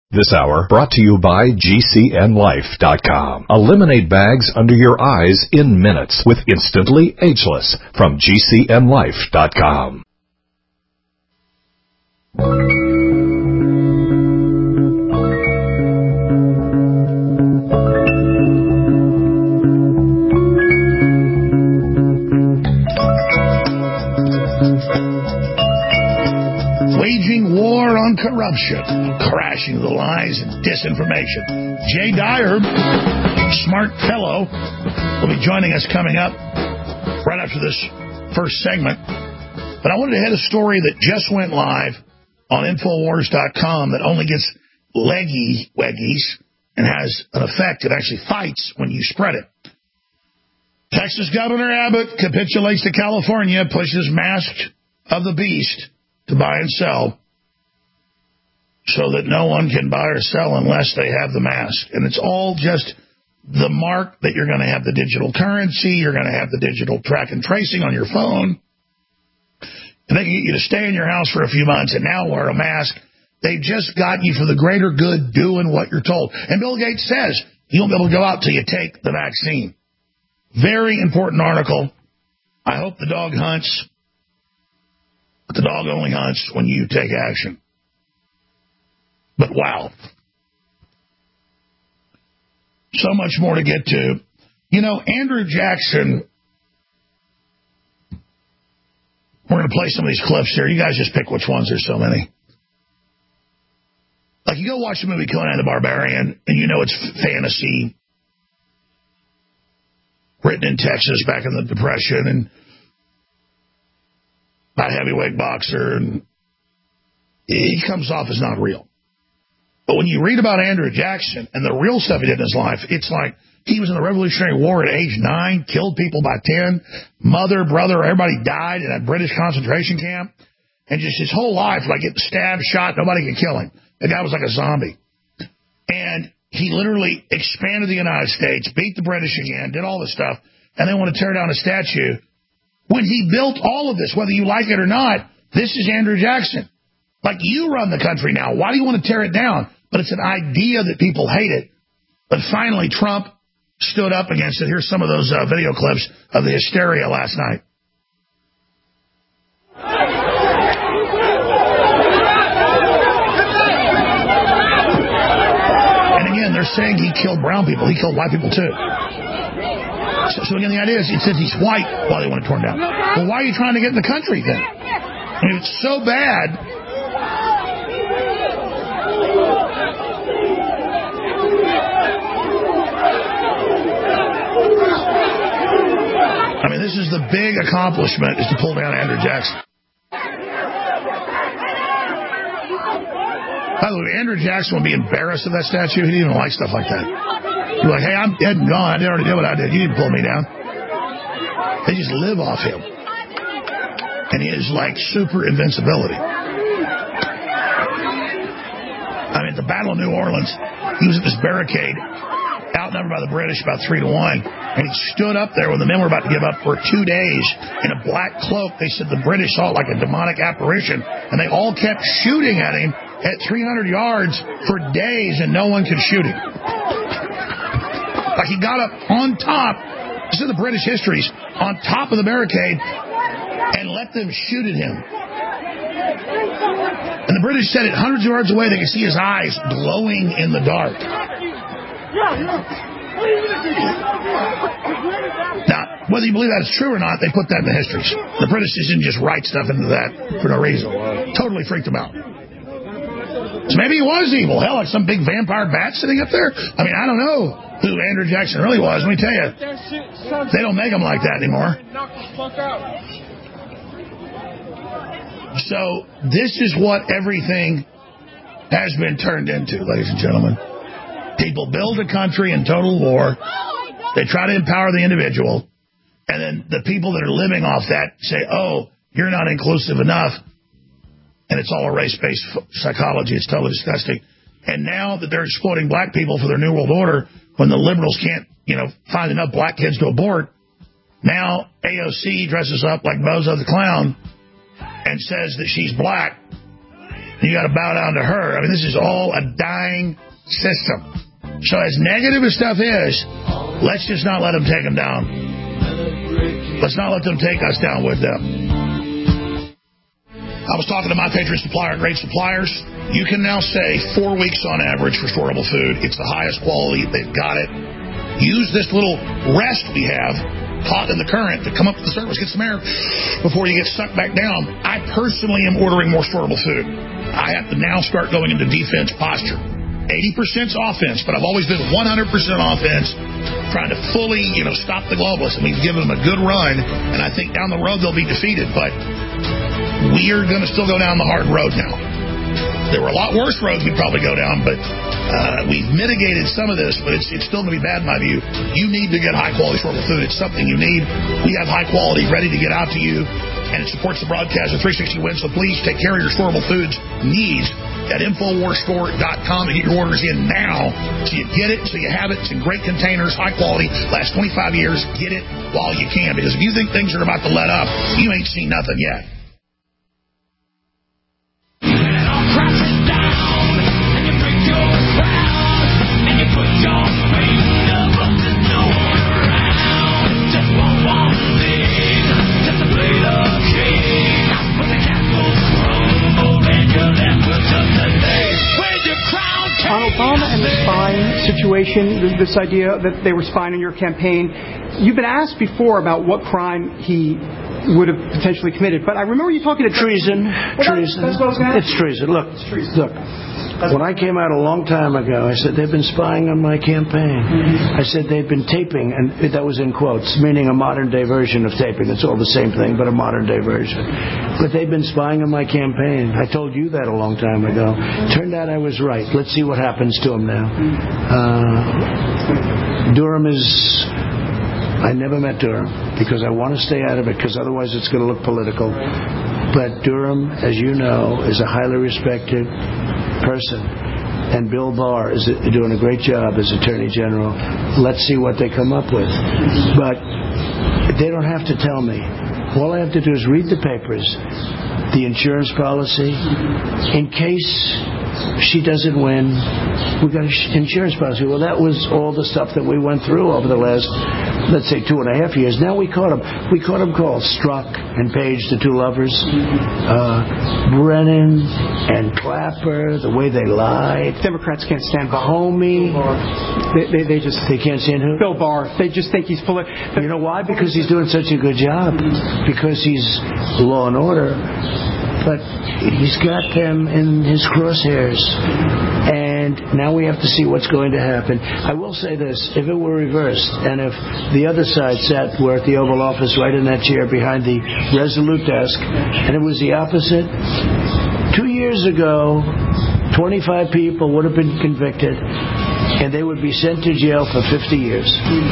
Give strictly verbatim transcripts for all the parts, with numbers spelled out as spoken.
This hour brought to you by G C N Life dot com. Eliminate bags under your eyes in minutes with Instantly Ageless from G C N Life dot com. Waging war on corruption, crashing the lies and disinformation. Jay Dyer, smart fellow, will be joining us coming up right after this first segment. But I wanted to hit a story that just went live on Infowars dot com that only gets leggy weggies and has an effect. It actually fights when you spread it. Texas Governor Abbott capitulates to California, pushes Mask of the Beast to buy and sell so that no one can buy or sell unless they have the mask. And it's all just the mark that you're going to have the digital currency, you're going to have the digital track and tracing on your phone. And they can get you to stay in your house for a few months and now wear a mask. They've just got you for the greater good doing what you're told. And Bill Gates says you won't be able to go out till you take the vaccine. Very important article. I hope the dog hunts. But the dog only hunts when you take action. But wow. So much more to get to. You know, Andrew Jackson, we're going to play some of these clips here. You guys just pick which ones. There's so many. Like, you go watch the movie Conan the Barbarian, and you know it's fantasy. Written in Texas back in the Depression, and a heavyweight boxer, and he comes off as not real. But when you read about Andrew Jackson and the real stuff he did in his life, it's like he was in the Revolutionary War at age nine, killed people by ten, mother, brother, everybody died in a British concentration camp, and just his whole life, like getting stabbed, shot, nobody could kill him. The guy was like a zombie. And he literally expanded the United States, beat the British again, did all this stuff, and they want to tear down a statue. When he built all of this, whether you like it or not, this is Andrew Jackson. Like, you run the country now. Why do you want to tear it down? But it's an idea that people hate it. But finally, Trump stood up against it. Here's some of those uh, video clips of the hysteria last night. And again, they're saying he killed brown people. He killed white people, too. So, so again, the idea is, it says he's white while they want it torn down. Well, why are you trying to get in the country then? I mean, it's so bad. I mean, this is the big accomplishment, is to pull down Andrew Jackson. By the way, Andrew Jackson would be embarrassed of that statue. He didn't even like stuff like that. You're like, hey, I'm dead and gone. I already did what I did. You didn't pull me down. They just live off him. And he is like super invincibility. I mean, at the Battle of New Orleans, he was at this barricade, outnumbered by the British about three to one. And he stood up there when the men were about to give up for two days in a black cloak. They said the British saw it like a demonic apparition. And they all kept shooting at him at three hundred yards for days, and no one could shoot him. Like, he got up on top, this is the British histories, on top of the barricade and let them shoot at him. And the British said at hundreds of yards away they could see his eyes glowing in the dark. Now, whether you believe that is true or not, they put that in the histories. The British didn't just write stuff into that for no reason. Totally freaked them out. So maybe he was evil. Hell, like some big vampire bat sitting up there. I mean, I don't know who Andrew Jackson really was. Let me tell you, they don't make them like that anymore. So this is what everything has been turned into, ladies and gentlemen. People build a country in total war. They try to empower the individual. And then the people that are living off that say, oh, you're not inclusive enough. And it's all a race-based psychology. It's totally disgusting. And now that they're exploiting black people for their New World Order, when the liberals can't, you know, find enough black kids to abort, now A O C dresses up like Bozo the Clown and says that she's black You got to bow down to her. I mean, this is all a dying system. So as negative as stuff is, let's just not let them take them down. Let's not let them take us down with them. I was talking to My Patriot Supplier, Great Suppliers. You can now say four weeks on average for storable food. It's the highest quality. They've got it. Use this little rest we have, caught in the current, to come up to the surface, get some air before you get sucked back down. I personally am ordering more storable food. I have to now start going into defense posture. eighty percent offense, but I've always been one hundred percent offense, trying to fully, you know, stop the globalists. And we've given them a good run, and I think down the road they'll be defeated. But we are going to still go down the hard road now. There were a lot worse roads we'd probably go down, but uh, we've mitigated some of this, but it's, it's still going to be bad in my view. You need to get high-quality storable food. It's something you need. We have high quality ready to get out to you, and it supports the broadcast of three sixty Wins. So please take care of your storable foods needs at Infowars Store dot com and get your orders in now so you get it, so you have it. It's in great containers, high quality, lasts twenty-five years. Get it while you can, because if you think things are about to let up, you ain't seen nothing yet. On Obama and the spying situation, this idea that they were spying on your campaign, you've been asked before about what crime he would have potentially committed. But I remember you talking to treason. Well, treason. That's, that's what I was gonna ask. It's treason. Look, it's treason. look. When I came out a long time ago, I said they've been spying on my campaign. Mm-hmm. I said they've been taping, and that was in quotes, meaning a modern-day version of taping. It's all the same thing, but a modern-day version. But they've been spying on my campaign. I told you that a long time ago. Turned out I was right. Let's see what happens to him now. Uh, Durham is... I never met Durham because I want to stay out of it, because otherwise it's going to look political. But Durham, as you know, is a highly respected person. And Bill Barr is doing a great job as Attorney General. Let's see what they come up with. But they don't have to tell me. All I have to do is read the papers, the insurance policy. In case she doesn't win, we've got an insurance policy. Well, that was all the stuff that we went through over the last, let's say, two and a half years. Now we caught them. We caught them called Strzok and Page, the two lovers. Uh, Brennan and Clapper, the way they lied. Democrats can't stand Comey. They, they, they just... They can't stand who? Bill Barr. They just think he's full of... You know why? Because he's doing such a good job. Because he's law and order. But he's got them in his crosshairs. And now we have to see what's going to happen. I will say this. If it were reversed, and if the other side sat were at the Oval Office right in that chair behind the Resolute desk, and it was the opposite, two years ago, twenty-five people would have been convicted, and they would be sent to jail for fifty years.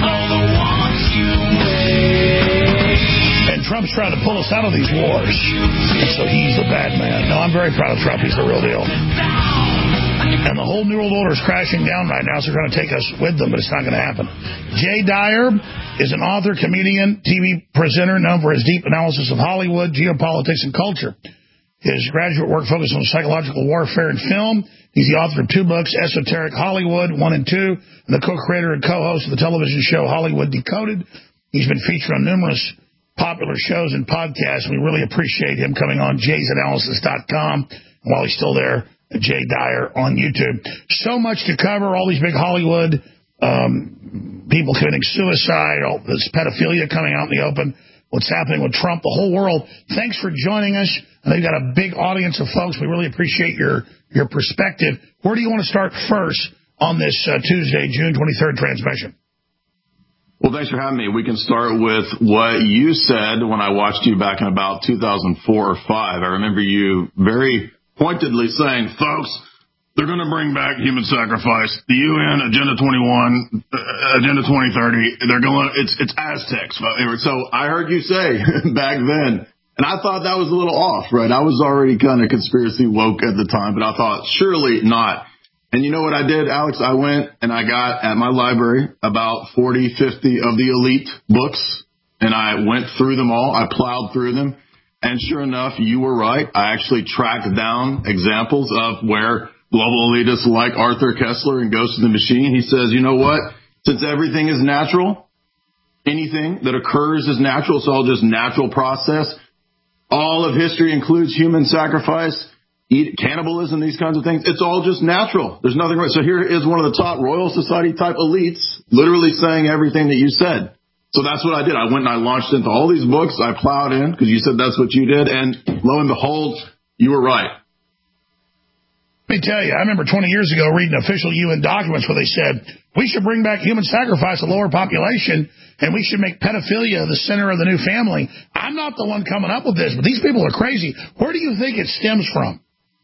And Trump's trying to pull us out of these wars. So he's the bad man. No, I'm very proud of Trump. He's the real deal. And the whole New World Order is crashing down right now, so they're going to take us with them, but it's not going to happen. Jay Dyer is an author, comedian, T V presenter known for his deep analysis of Hollywood, geopolitics, and culture. His graduate work focused on psychological warfare and film. He's the author of two books, Esoteric Hollywood, one and two, and the co-creator and co-host of the television show Hollywood Decoded. He's been featured on numerous popular shows and podcasts, and we really appreciate him coming on jays analysis dot com. And while he's still there, Jay Dyer on YouTube. So much to cover, all these big Hollywood um, people committing suicide, all this pedophilia coming out in the open, what's happening with Trump, the whole world. Thanks for joining us. I know you've got a big audience of folks. We really appreciate your, your perspective. Where do you want to start first on this uh, Tuesday, June twenty-third transmission? Well, thanks for having me. We can start with what you said when I watched you back in about two thousand four or five. I remember you very pointedly saying, folks, they're going to bring back human sacrifice. The U N, Agenda twenty-one, uh, Agenda twenty thirty, they're going, it's, it's Aztecs. So I heard you say back then, and I thought that was a little off, right? I was already kind of conspiracy woke at the time, but I thought surely not. And you know what I did, Alex? I went and I got at my library about forty, fifty of the elite books, and I went through them all. I plowed through them. And sure enough, you were right. I actually tracked down examples of where global elitists like Arthur Koestler and Ghost of the Machine, he says, you know what? Since everything is natural, anything that occurs is natural. It's all just natural process. All of history includes human sacrifice, eat, cannibalism, these kinds of things. It's all just natural. There's nothing right. So here is one of the top Royal Society type elites literally saying everything that you said. So that's what I did. I went and I launched into all these books. I plowed in because you said that's what you did. And lo and behold, you were right. Let me tell you, I remember twenty years ago reading official U N documents where they said we should bring back human sacrifice to lower population and we should make pedophilia the center of the new family. I'm not the one coming up with this, but these people are crazy. Where do you think it stems from?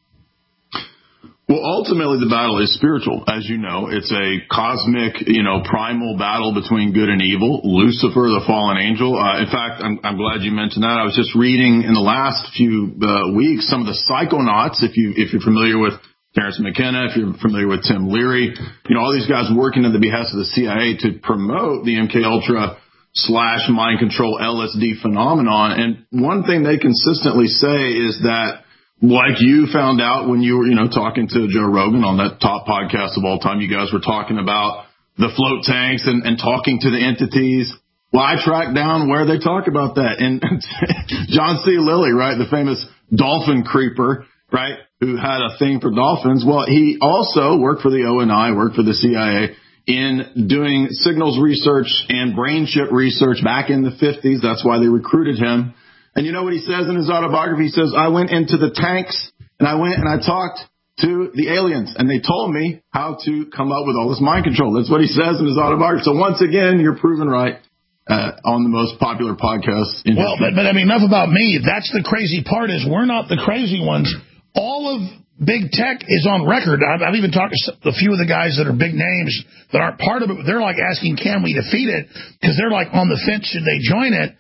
Well, ultimately, the battle is spiritual. As you know, it's a cosmic, you know, primal battle between good and evil. Lucifer, the fallen angel. Uh, in fact, I'm, I'm glad you mentioned that. I was just reading in the last few uh, weeks some of the psychonauts, if you if you're familiar with Terrence McKenna, if you're familiar with Tim Leary, you know, all these guys working at the behest of the C I A to promote the M K Ultra slash mind control L S D phenomenon. And one thing they consistently say is that, like you found out when you were, you know, talking to Joe Rogan on that top podcast of all time, you guys were talking about the float tanks and, and talking to the entities. Well, I tracked down where they talk about that. And John C. Lilly, right, the famous dolphin creeper, right, who had a thing for dolphins. Well, he also worked for the O N I, worked for the C I A in doing signals research and brain chip research back in the fifties. That's why they recruited him. And you know what he says in his autobiography? He says, I went into the tanks and I went and I talked to the aliens and they told me how to come up with all this mind control. That's what he says in his autobiography. So once again, you're proven right uh, on the most popular podcast in Well, but, but I mean, enough about me. That's the crazy part is we're not the crazy ones. All of big tech is on record. I've, I've even talked to a few of the guys that are big names that aren't part of it. They're like asking, can we defeat it? Because they're like on the fence, should they join it?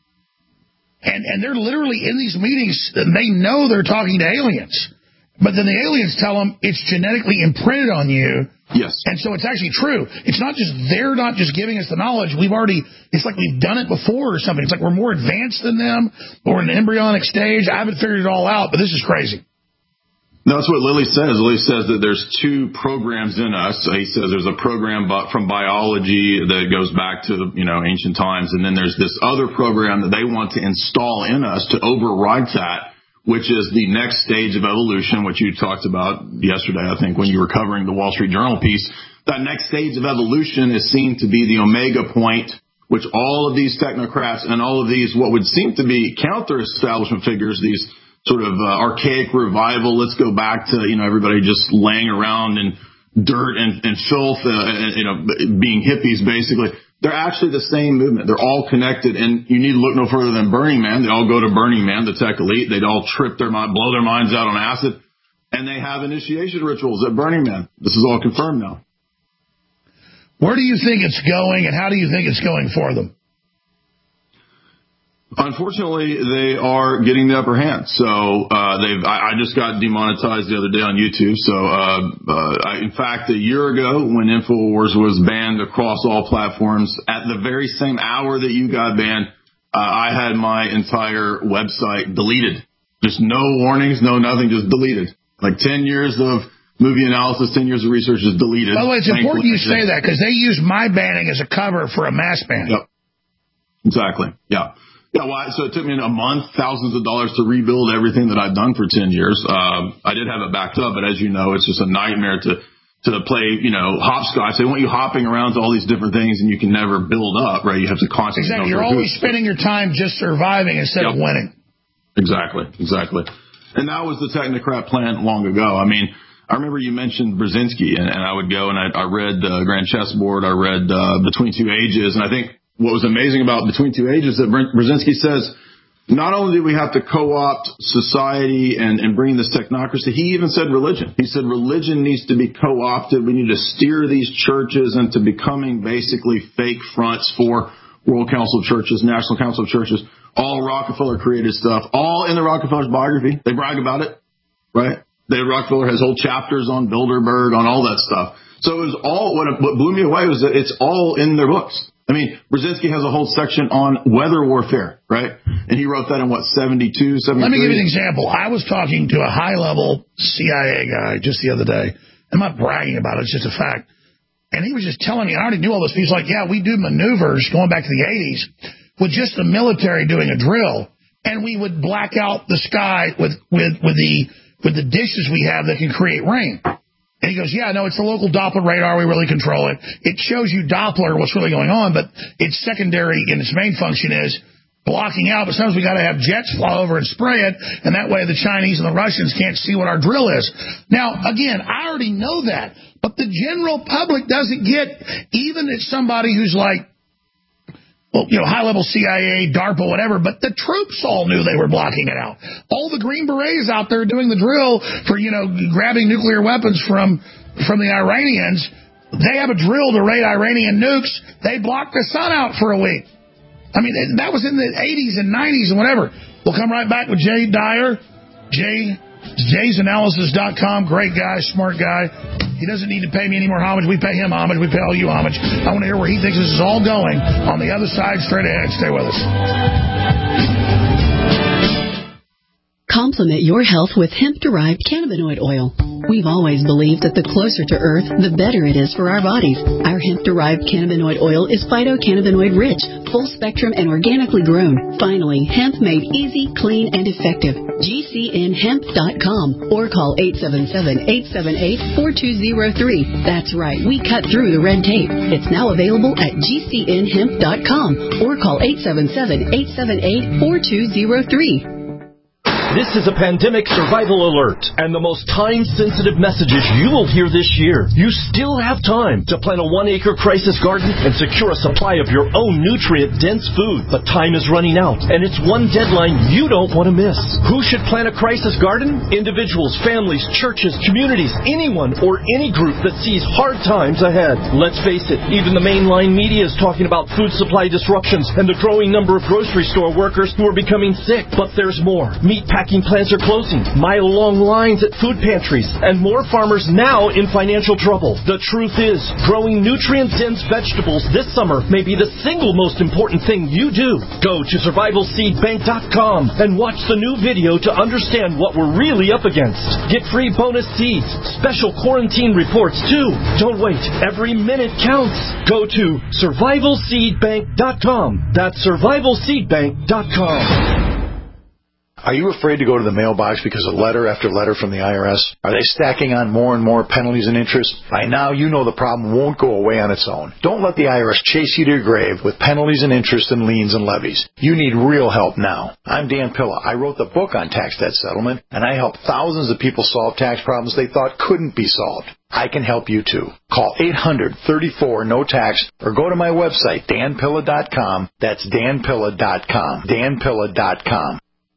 And and they're literally in these meetings, and they know they're talking to aliens. But then the aliens tell them it's genetically imprinted on you. Yes. And so it's actually true. It's not just, they're not just giving us the knowledge. We've already, it's like we've done it before or something. It's like we're more advanced than them or in an embryonic stage. I haven't figured it all out, but this is crazy. That's what Lilly says. Lilly says that there's two programs in us. He says there's a program from biology that goes back to the, you know, ancient times, and then there's this other program that they want to install in us to override that, which is the next stage of evolution, which you talked about yesterday, I think, when you were covering the Wall Street Journal piece. That next stage of evolution is seen to be the omega point, which all of these technocrats and all of these what would seem to be counter-establishment figures, these sort of uh, archaic revival, let's go back to, you know, everybody just laying around in dirt and, and filth, uh, and, you know, being hippies, basically. They're actually the same movement. They're all connected, and you need to look no further than Burning Man. They all go to Burning Man, the tech elite. They'd all trip their mind, blow their minds out on acid, and they have initiation rituals at Burning Man. This is all confirmed now. Where do you think it's going, and how do you think it's going for them? Unfortunately, they are getting the upper hand. So uh, they've. I, I just got demonetized the other day on YouTube. So, uh, uh, I, in fact, a year ago, when InfoWars was banned across all platforms, at the very same hour that you got banned, uh, I had my entire website deleted. Just no warnings, no nothing, just deleted. Like ten years of movie analysis, ten years of research is deleted. By the way, it's important you say that because they use my banning as a cover for a mass ban. Yep. Exactly. Yeah. Yeah, well, so it took me a month, thousands of dollars to rebuild everything that I've done for ten years. Um, I did have it backed up, but as you know, it's just a nightmare to to play, you know, hopscotch. They want you hopping around to all these different things, and you can never build up, right? You have to constantly. Exactly. You're always spending your time just surviving instead yep. of winning. Exactly. Exactly. And that was the technocrat plan long ago. I mean, I remember you mentioned Brzezinski, and, and I would go and I, I read uh, Grand Chessboard. I read uh, Between Two Ages, and I think what was amazing about Between Two Ages that Brzezinski says, not only do we have to co-opt society and, and bring this technocracy, he even said religion. He said religion needs to be co-opted. We need to steer these churches into becoming basically fake fronts for World Council of Churches, National Council of Churches, all Rockefeller created stuff, all in the Rockefeller's biography. They brag about it, right? They, Rockefeller has whole chapters on Bilderberg, on all that stuff. So it was all, what, what blew me away was that it's all in their books. I mean, Brzezinski has a whole section on weather warfare, right? And he wrote that in, what, seventy-two, seventy-three? Let me give you an example. I was talking to a high-level C I A guy just the other day. I'm not bragging about it. It's just a fact. And he was just telling me, I already knew all this. He's like, yeah, we do maneuvers going back to the eighties with just the military doing a drill. And we would black out the sky with, with, with the with the dishes we have that can create rain. And he goes, yeah, no, it's the local Doppler radar. We really control it. It shows you Doppler, what's really going on, but its secondary and its main function is blocking out. But sometimes we got to have jets fly over and spray it, and that way the Chinese and the Russians can't see what our drill is. Now, again, I already know that, but the general public doesn't get, even if somebody who's like, well, you know, high-level C I A, DARPA, whatever, but the troops all knew they were blocking it out. All the Green Berets out there doing the drill for, you know, grabbing nuclear weapons from from the Iranians, they have a drill to raid Iranian nukes. They blocked the sun out for a week. I mean, that was in the eighties and nineties and whatever. We'll come right back with Jay Dyer, Jay, jays analysis dot com, great guy, smart guy. He doesn't need to pay me any more homage. We pay him homage. We pay all you homage. I want to hear where he thinks this is all going on the other side, straight ahead. Stay with us. Complement your health with hemp-derived cannabinoid oil. We've always believed that the closer to Earth, the better it is for our bodies. Our hemp-derived cannabinoid oil is phytocannabinoid-rich, full-spectrum, and organically grown. Finally, hemp made easy, clean, and effective. G C N hemp dot com or call eight seven seven, eight seven eight, four two zero three. That's right, we cut through the red tape. It's now available at G C N hemp dot com or call eight seven seven, eight seven eight, four two zero three. This is a pandemic survival alert, and the most time-sensitive messages you will hear this year. You still have time to plant a one-acre crisis garden and secure a supply of your own nutrient-dense food. But time is running out, and it's one deadline you don't want to miss. Who should plant a crisis garden? Individuals, families, churches, communities, anyone or any group that sees hard times ahead. Let's face it, even the mainline media is talking about food supply disruptions and the growing number of grocery store workers who are becoming sick. But there's more. Meat packing plants are closing, mile-long lines at food pantries, and more farmers now in financial trouble. The truth is, growing nutrient-dense vegetables this summer may be the single most important thing you do. Go to survival seed bank dot com and watch the new video to understand what we're really up against. Get free bonus seeds, special quarantine reports too. Don't wait. Every minute counts. Go to survival seed bank dot com. That's survival seed bank dot com. Are you afraid to go to the mailbox because of letter after letter from the I R S? Are they stacking on more and more penalties and interest? By now, you know the problem won't go away on its own. Don't let the I R S chase you to your grave with penalties and interest and liens and levies. You need real help now. I'm Dan Pilla. I wrote the book on tax debt settlement, and I helped thousands of people solve tax problems they thought couldn't be solved. I can help you too. Call eight hundred, thirty-four, no tax or go to my website, dan pilla dot com. That's dan pilla dot com. dan pilla dot com.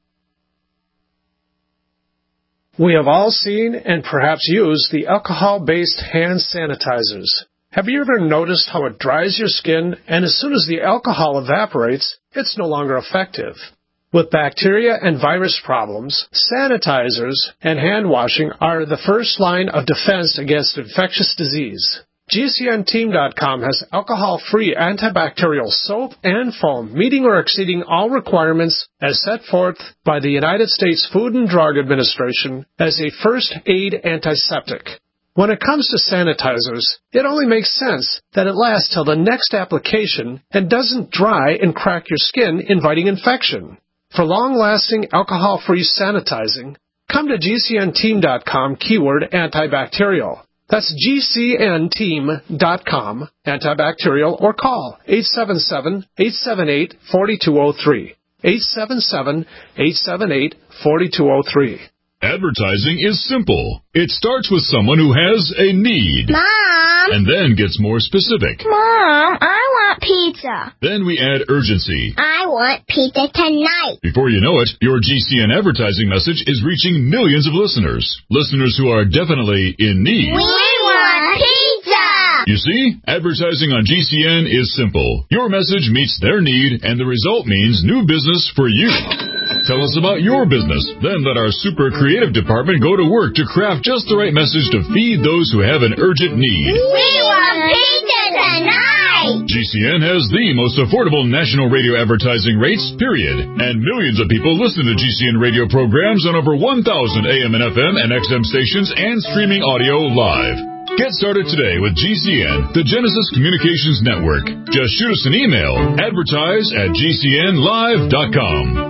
We have all seen and perhaps used the alcohol-based hand sanitizers. Have you ever noticed how it dries your skin, and as soon as the alcohol evaporates, it's no longer effective? With bacteria and virus problems, sanitizers and hand washing are the first line of defense against infectious disease. G C N team dot com has alcohol-free antibacterial soap and foam, meeting or exceeding all requirements as set forth by the United States Food and Drug Administration as a first-aid antiseptic. When it comes to sanitizers, it only makes sense that it lasts till the next application and doesn't dry and crack your skin, inviting infection. For long-lasting alcohol-free sanitizing, come to G C N team dot com keyword antibacterial. That's G C N team dot com, antibacterial, or call eight seven seven, eight seven eight, four two zero three. eight seven seven, eight seven eight, four two zero three. Advertising is simple. It starts with someone who has a need. Mom! And then gets more specific. Mom, I want pizza. Then we add urgency. I want pizza tonight. Before you know it, your G C N advertising message is reaching millions of listeners. Listeners who are definitely in need. We want pizza! You see, advertising on G C N is simple. Your message meets their need, and the result means new business for you. Tell us about your business. Then let our super creative department go to work to craft just the right message to feed those who have an urgent need. We want pizza tonight! tonight. G C N has the most affordable national radio advertising rates, period. And millions of people listen to G C N radio programs on over one thousand A M and F M and X M stations and streaming audio live. Get started today with G C N, the Genesis Communications Network. Just shoot us an email, advertise at G C N live dot com.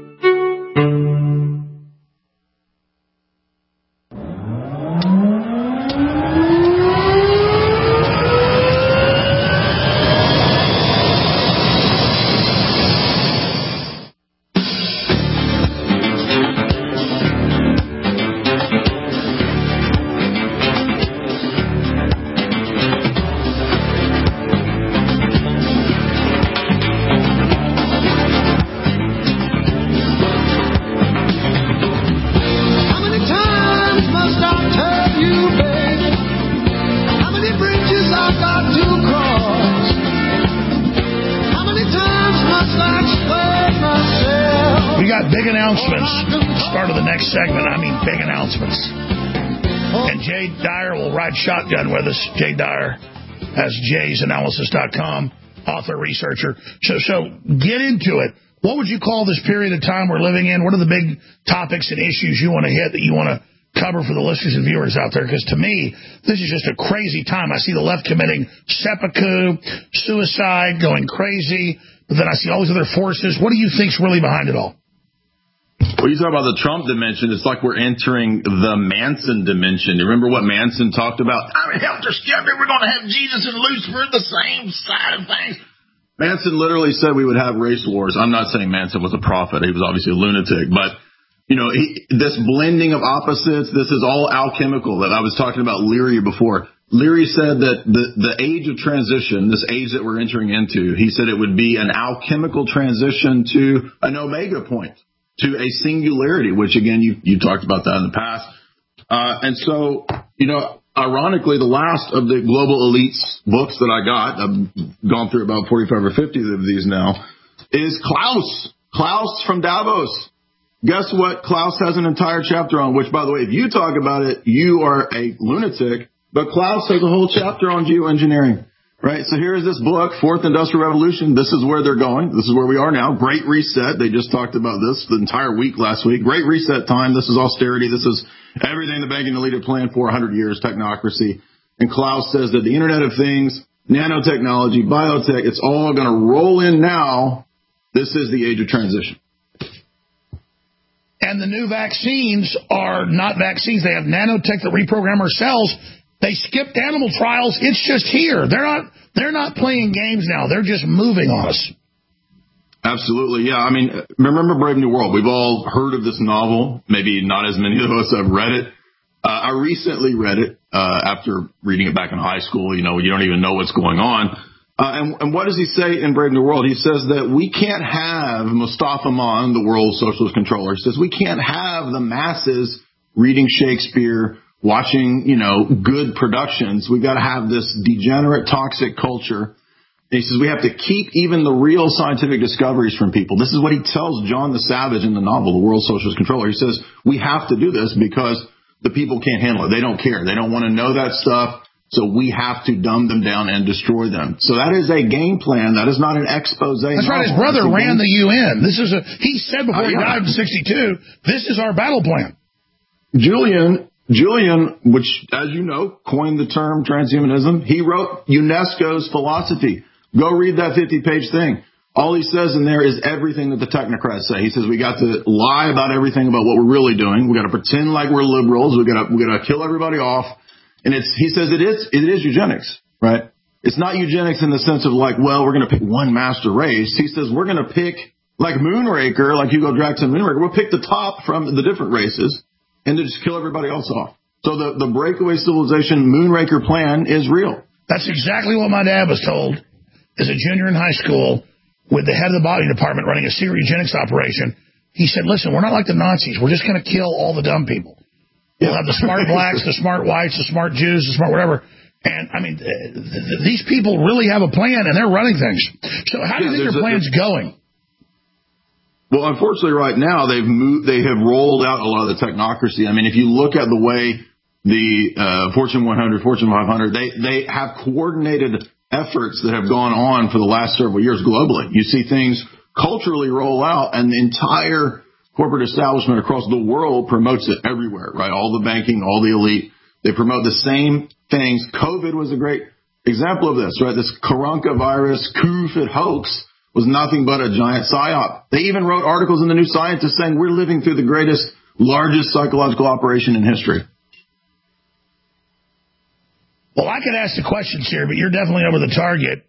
Segment, I mean big announcements. And Jay Dyer will ride shotgun with us. Jay Dyer has jays analysis dot com, author, researcher. So, so get into it. What would you call this period of time we're living in? What are the big topics and issues you want to hit that you want to cover for the listeners and viewers out there? Because to me, this is just a crazy time. I see the left committing seppuku, suicide, going crazy, but then I see all these other forces. What do you think's really behind it all? When you talk about the Trump dimension, it's like we're entering the Manson dimension. You remember what Manson talked about? I mean, helter skelter, we're going to have Jesus and Lucifer the same side of things. Manson literally said we would have race wars. I'm not saying Manson was a prophet. He was obviously a lunatic. But, you know, he, this blending of opposites, this is all alchemical. That I was talking about Leary before. Leary said that the, the age of transition, this age that we're entering into, he said it would be an alchemical transition to an omega point, to a singularity, which, again, you, you talked about that in the past. Uh, and so, you know, ironically, the last of the global elites books that I got, I've gone through about forty-five or fifty of these now, is Klaus. Klaus from Davos. Guess what Klaus has an entire chapter on, which, by the way, if you talk about it, you are a lunatic. But Klaus has a whole chapter on geoengineering. Right, so here's this book, Fourth Industrial Revolution. This is where they're going. This is where we are now. Great reset. They just talked about this the entire week last week. Great reset time. This is austerity. This is everything the banking elite had planned for one hundred years, technocracy. And Klaus says that the Internet of Things, nanotechnology, biotech, it's all going to roll in now. This is the age of transition. And the new vaccines are not vaccines. They have nanotech that reprogram our cells. They skipped animal trials. It's just here. They're not they're not playing games now. They're just moving on us. Absolutely. Yeah. I mean, remember Brave New World? We've all heard of this novel. Maybe not as many of us have read it. Uh, I recently read it uh, after reading it back in high school. You know, you don't even know what's going on. Uh, and, and what does he say in Brave New World? He says that we can't have Mustafa Mon, the world socialist controller, says we can't have the masses reading Shakespeare, watching, you know, good productions. We've got to have this degenerate, toxic culture. And he says we have to keep even the real scientific discoveries from people. This is what he tells John the Savage in the novel, The World Socialist Controller. He says we have to do this because the people can't handle it. They don't care. They don't want to know that stuff. So we have to dumb them down and destroy them. So that is a game plan. That is not an expose. That's right. His brother ran the U N. This is a, he said before uh, he yeah. died in sixty-two, this is our battle plan. Julian Julian, which, as you know, coined the term transhumanism, he wrote UNESCO's philosophy. Go read that fifty-page thing. All he says in there is everything that the technocrats say. He says we got to lie about everything about what we're really doing. We got to pretend like we're liberals. We got to we got to kill everybody off. And it's he says it is it is eugenics, right? It's not eugenics in the sense of like, well, we're going to pick one master race. He says we're going to pick like Moonraker, like Hugo Drax and Moonraker. We'll pick the top from the different races and to just kill everybody else off. So the, the breakaway civilization Moonraker plan is real. That's exactly what my dad was told as a junior in high school with the head of the body department running a secret eugenics operation. He said, listen, we're not like the Nazis. We're just going to kill all the dumb people. We'll have the smart blacks, the smart whites, the smart Jews, the smart whatever. And, I mean, th- th- these people really have a plan, and they're running things. So how do you yeah, think their plan's a, going? Well, unfortunately, right now, they've moved, they have rolled out a lot of the technocracy. I mean, if you look at the way the uh, Fortune one hundred, Fortune five hundred, they, they have coordinated efforts that have gone on for the last several years globally. You see things culturally roll out, and the entire corporate establishment across the world promotes it everywhere, right? All the banking, all the elite, they promote the same things. COVID was a great example of this, right? This coronavirus COVID hoax was nothing but a giant psyop. They even wrote articles in the New Scientist saying we're living through the greatest, largest psychological operation in history. Well, I could ask the questions here, but you're definitely over the target.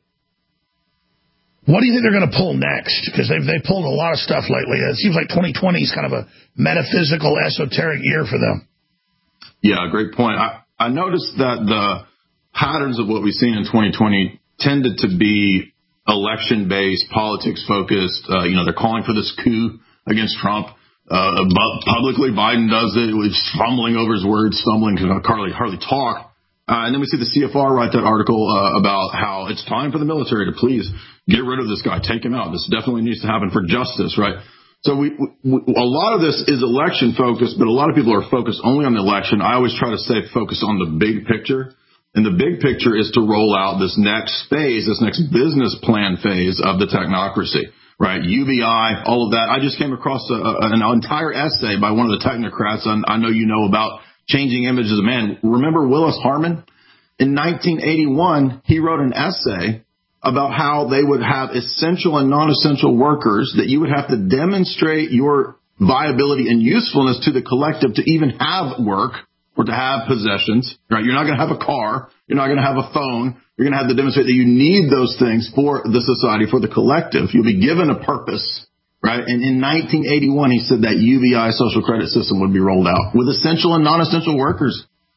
What do you think they're going to pull next? Because they've, they've pulled a lot of stuff lately. It seems like twenty twenty is kind of a metaphysical, esoteric year for them. Yeah, great point. I, I noticed that the patterns of what we've seen in twenty twenty tended to be election-based, politics-focused. Uh, you know, they're calling for this coup against Trump. Uh, publicly, Biden does it. He's fumbling over his words, stumbling, because I hardly, hardly talk. Uh, and then we see the C F R write that article uh, about how it's time for the military to please get rid of this guy, take him out. This definitely needs to happen for justice, right? So we, we a lot of this is election focused, but a lot of people are focused only on the election. I always try to say focus on the big picture. And the big picture is to roll out this next phase, this next business plan phase of the technocracy, right? U B I, all of that. I just came across a, a, an entire essay by one of the technocrats I, I know you know about, Changing Images of Man. Remember Willis Harman? In nineteen eighty-one, he wrote an essay about how they would have essential and non-essential workers, that you would have to demonstrate your viability and usefulness to the collective to even have work or to have possessions, right? You're not going to have a car. You're not going to have a phone. You're going to have to demonstrate that you need those things for the society, for the collective. You'll be given a purpose. Right. And in nineteen eighty-one, he said that U B I social credit system would be rolled out with essential and non-essential workers.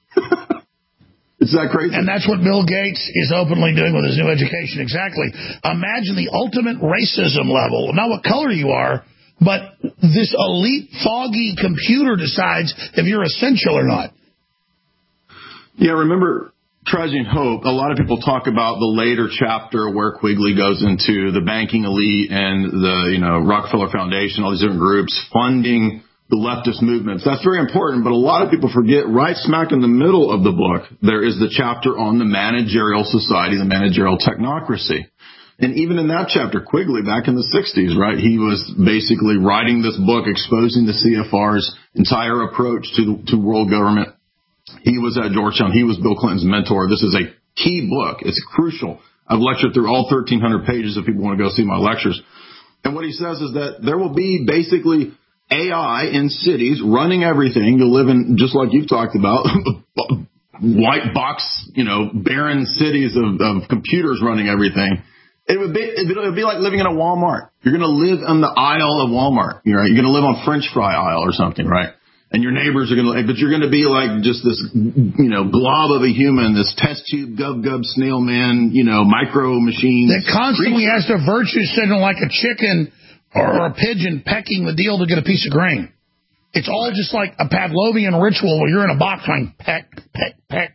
Is that crazy? And that's what Bill Gates is openly doing with his new education. Exactly. Imagine the ultimate racism level. Not what color you are, but this elite, foggy computer decides if you're essential or not. Yeah, remember Tragedy and Hope, a lot of people talk about the later chapter where Quigley goes into the banking elite and the, you know, Rockefeller Foundation, all these different groups funding the leftist movements. That's very important, but a lot of people forget right smack in the middle of the book, there is the chapter on the managerial society, the managerial technocracy. And even in that chapter, Quigley, back in the sixties, right, he was basically writing this book exposing the C F R's entire approach to, to world government. He was at Georgetown. He was Bill Clinton's mentor. This is a key book. It's crucial. I've lectured through all thirteen hundred pages if people want to go see my lectures. And what he says is that there will be basically A I in cities running everything. You'll live in, just like you've talked about, white box, you know, barren cities of, of computers running everything. It would be it would be like living in a Walmart. You're going to live on the aisle of Walmart. You're right. You're going to live on French fry aisle or something, right? And your neighbors are going to, but you're going to be like just this, you know, glob of a human, this test tube, gub gub, snail man, you know, micro machine that constantly creature. Has to virtue signal like a chicken or a pigeon pecking the deal to get a piece of grain. It's all just like a Pavlovian ritual where you're in a box trying peck, peck, peck.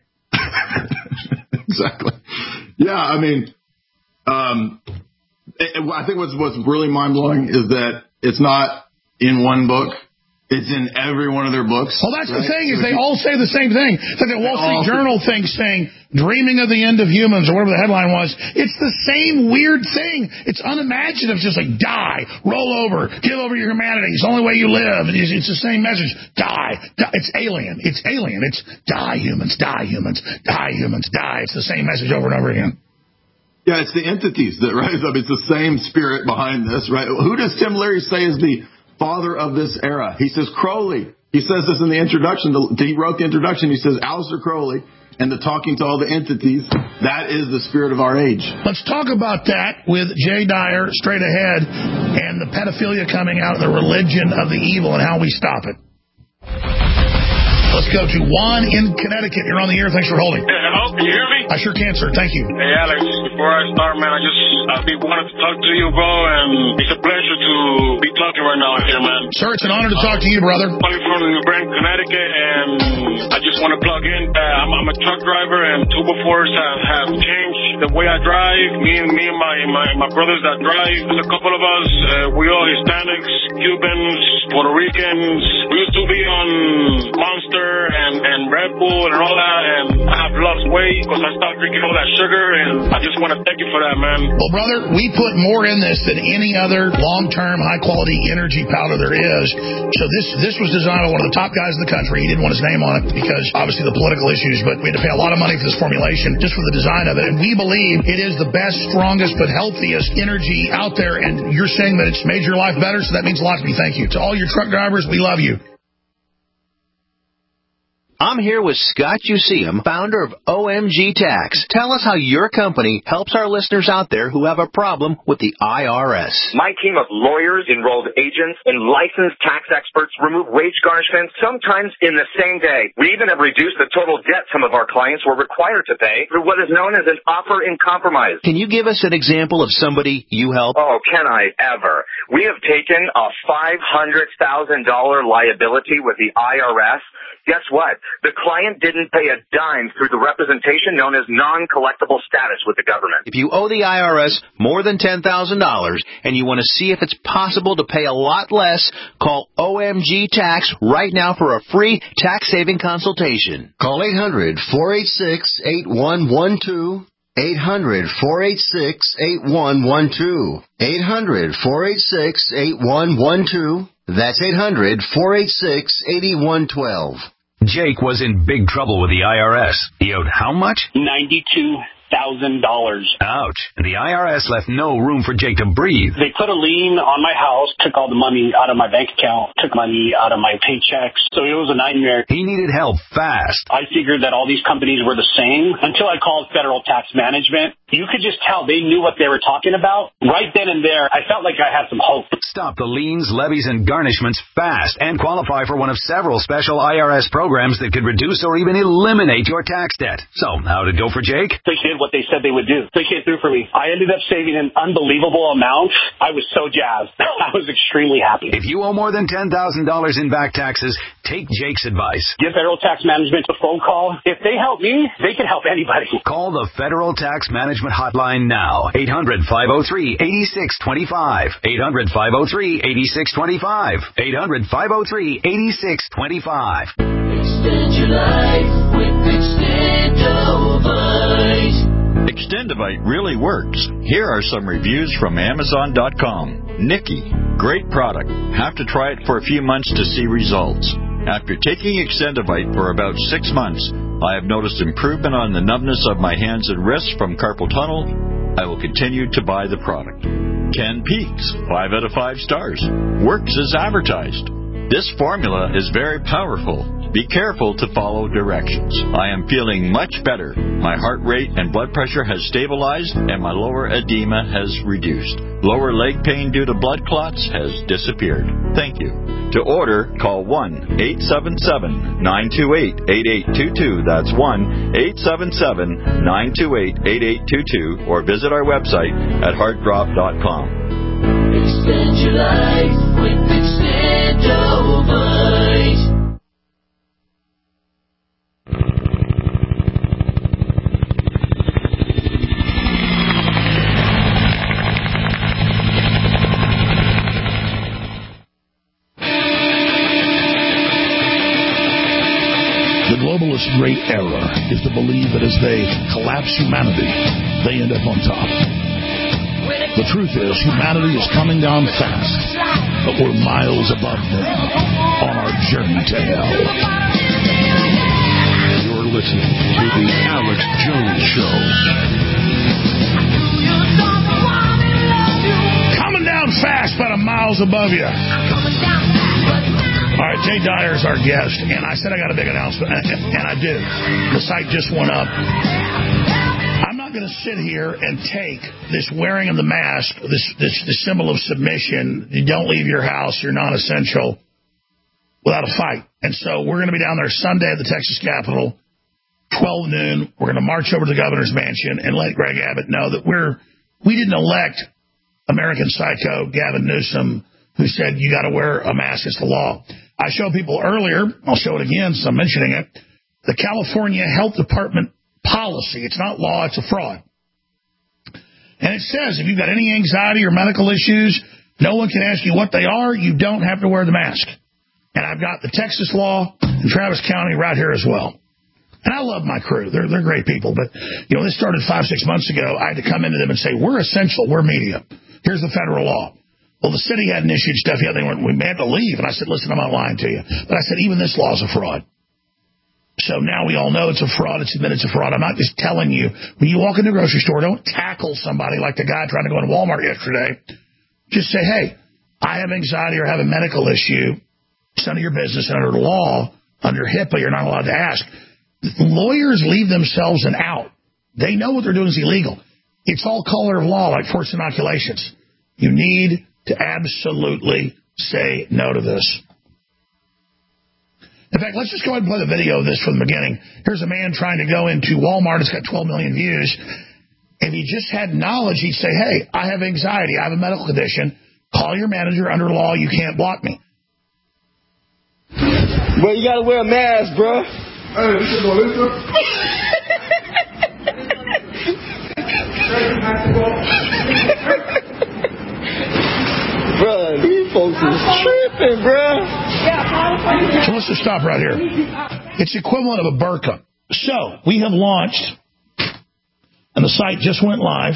Exactly. Yeah, I mean, um, it, I think what's what's really mind blowing is that it's not in one book. It's in every one of their books. Well, that's right? The thing is they all say the same thing. It's like the Wall Street Journal thing saying, dreaming of the end of humans, or whatever the headline was. It's the same weird thing. It's unimaginative. It's just like, die, roll over, give over your humanity. It's the only way you live. It's, it's the same message. Die, die. It's alien. It's alien. It's die, humans, die, humans, die, humans, die. It's the same message over and over again. Yeah, it's the entities that, right? I mean, it's the same spirit behind this, right? Who does Tim Leary say is the father of this era? He says Crowley. He says this in the introduction. He wrote the introduction. He says Aleister Crowley and the talking to all the entities. That is the spirit of our age. Let's talk about that with Jay Dyer straight ahead and the pedophilia coming out of the religion of the evil and how we stop it. Let's go to Juan in Connecticut. You're on the air. Thanks for holding. Hey, hello, can you hear me? I sure can, sir. Thank you. Hey, Alex, before I start, man, I just I be wanted to talk to you, bro, and it's a pleasure to be talking right now here, man. Sir, it's an honor to talk to you, brother. I'm from New Britain, Connecticut, and I just want to plug in. Uh, I'm, I'm a truck driver, and two befores have, have changed the way I drive, me and me and my, my, my brothers that drive, there's a couple of us, uh, we all Hispanics, Cubans, Puerto Ricans. We used to be on Monster and, and Red Bull and all that, and I have lost weight because I stopped drinking all that sugar, and I just want to thank you for that, man. Well, brother, we put more in this than any other long-term, high-quality energy powder there is. So this this was designed by one of the top guys in the country. He didn't want his name on it because, obviously, the political issues, but we had to pay a lot of money for this formulation just for the design of it. And we believe it is the best, strongest, but healthiest energy out there. And you're saying that it's made your life better, so that means a lot to me. Thank you. To all your truck drivers, we love you. I'm here with Scott Useum, founder of O M G Tax. Tell us how your company helps our listeners out there who have a problem with the I R S. My team of lawyers, enrolled agents, and licensed tax experts remove wage garnishments sometimes in the same day. We even have reduced the total debt some of our clients were required to pay through what is known as an offer in compromise. Can you give us an example of somebody you help? Oh, can I ever? We have taken a five hundred thousand dollars liability with the I R S. Guess what? The client didn't pay a dime through the representation known as non-collectible status with the government. If you owe the I R S more than ten thousand dollars and you want to see if it's possible to pay a lot less, call O M G Tax right now for a free tax-saving consultation. Call eight hundred, four eight six, eight one one two. eight hundred, four eight six, eight one one two. eight hundred, four eight six, eight one one two. That's eight hundred, four eight six, eight one one two. Jake was in big trouble with the I R S. He owed how much? ninety-two thousand dollars. Ouch. And the I R S left no room for Jake to breathe. They put a lien on my house, took all the money out of my bank account, took money out of my paychecks. So it was a nightmare. He needed help fast. I figured that all these companies were the same until I called Federal Tax Management. You could just tell they knew what they were talking about. Right then and there, I felt like I had some hope. Stop the liens, levies, and garnishments fast and qualify for one of several special I R S programs that could reduce or even eliminate your tax debt. So, how'd it go for Jake? They did what they said they would do. They came through for me. I ended up saving an unbelievable amount. I was so jazzed. I was extremely happy. If you owe more than ten thousand dollars in back taxes, take Jake's advice. Give Federal Tax Management a phone call. If they help me, they can help anybody. Call the Federal Tax Management Hotline now. eight hundred, five oh three, eight six two five. eight hundred, five oh three, eight six two five. eight hundred, five oh three, eight six two five. Extend your life with Extendovite. Extendovite really works. Here are some reviews from Amazon dot com. Nikki, great product. Have to try it for a few months to see results. After taking Extendovite for about six months, I have noticed improvement on the numbness of my hands and wrists from carpal tunnel. I will continue to buy the product. Ken Peaks, five out of five stars. Works as advertised. This formula is very powerful. Be careful to follow directions. I am feeling much better. My heart rate and blood pressure has stabilized, and my lower edema has reduced. Lower leg pain due to blood clots has disappeared. Thank you. To order, call one eight seven seven, nine two eight, eight eight two two. That's one eight seven seven, nine two eight, eight eight two two, or visit our website at heart drop dot com. Extend your life with Extendovite. The globalist great error is to believe that as they collapse humanity, they end up on top. The truth is, humanity is coming down fast, but we're miles above them on our journey to hell. You're listening to The Alex Jones Show. Coming down fast, but I'm miles above you. All right, Jay Dyer is our guest, and I said I got a big announcement, and I do. The site just went up. I'm not going to sit here and take this wearing of the mask, this, this, this symbol of submission, you don't leave your house, you're not essential, without a fight. And so we're going to be down there Sunday at the Texas Capitol, twelve noon. We're going to march over to the governor's mansion and let Greg Abbott know that we're we didn't elect American psycho Gavin Newsom, who said you got to wear a mask, it's the law. I showed people earlier, I'll show it again, so I'm mentioning it, the California Health Department policy. It's not law, it's a fraud. And it says if you've got any anxiety or medical issues, no one can ask you what they are. You don't have to wear the mask. And I've got the Texas law in Travis County right here as well. And I love my crew. They're they're great people. But, you know, this started five, six months ago. I had to come into them and say, we're essential. We're media. Here's the federal law. Well, the city hadn't issued stuff yet. They went, we had to leave. And I said, listen, I'm not lying to you. But I said, even this law is a fraud. So now we all know it's a fraud. It's admitted it's a fraud. I'm not just telling you. When you walk into a grocery store, don't tackle somebody like the guy trying to go into Walmart yesterday. Just say, hey, I have anxiety or have a medical issue. It's none of your business. And under the law, under HIPAA, you're not allowed to ask. Lawyers leave themselves an out. They know what they're doing is illegal. It's all color of law, like forced inoculations. You need to absolutely say no to this. In fact, let's just go ahead and play the video of this from the beginning. Here's a man trying to go into Walmart. It's got twelve million views. If he just had knowledge, he'd say, hey, I have anxiety. I have a medical condition. Call your manager. Under law, you can't block me. Bro, you got to wear a mask, bro. Hey, listen, listen. Bro, these folks is tripping, bro. So let's just stop right here. It's equivalent of a burqa. So we have launched, and the site just went live,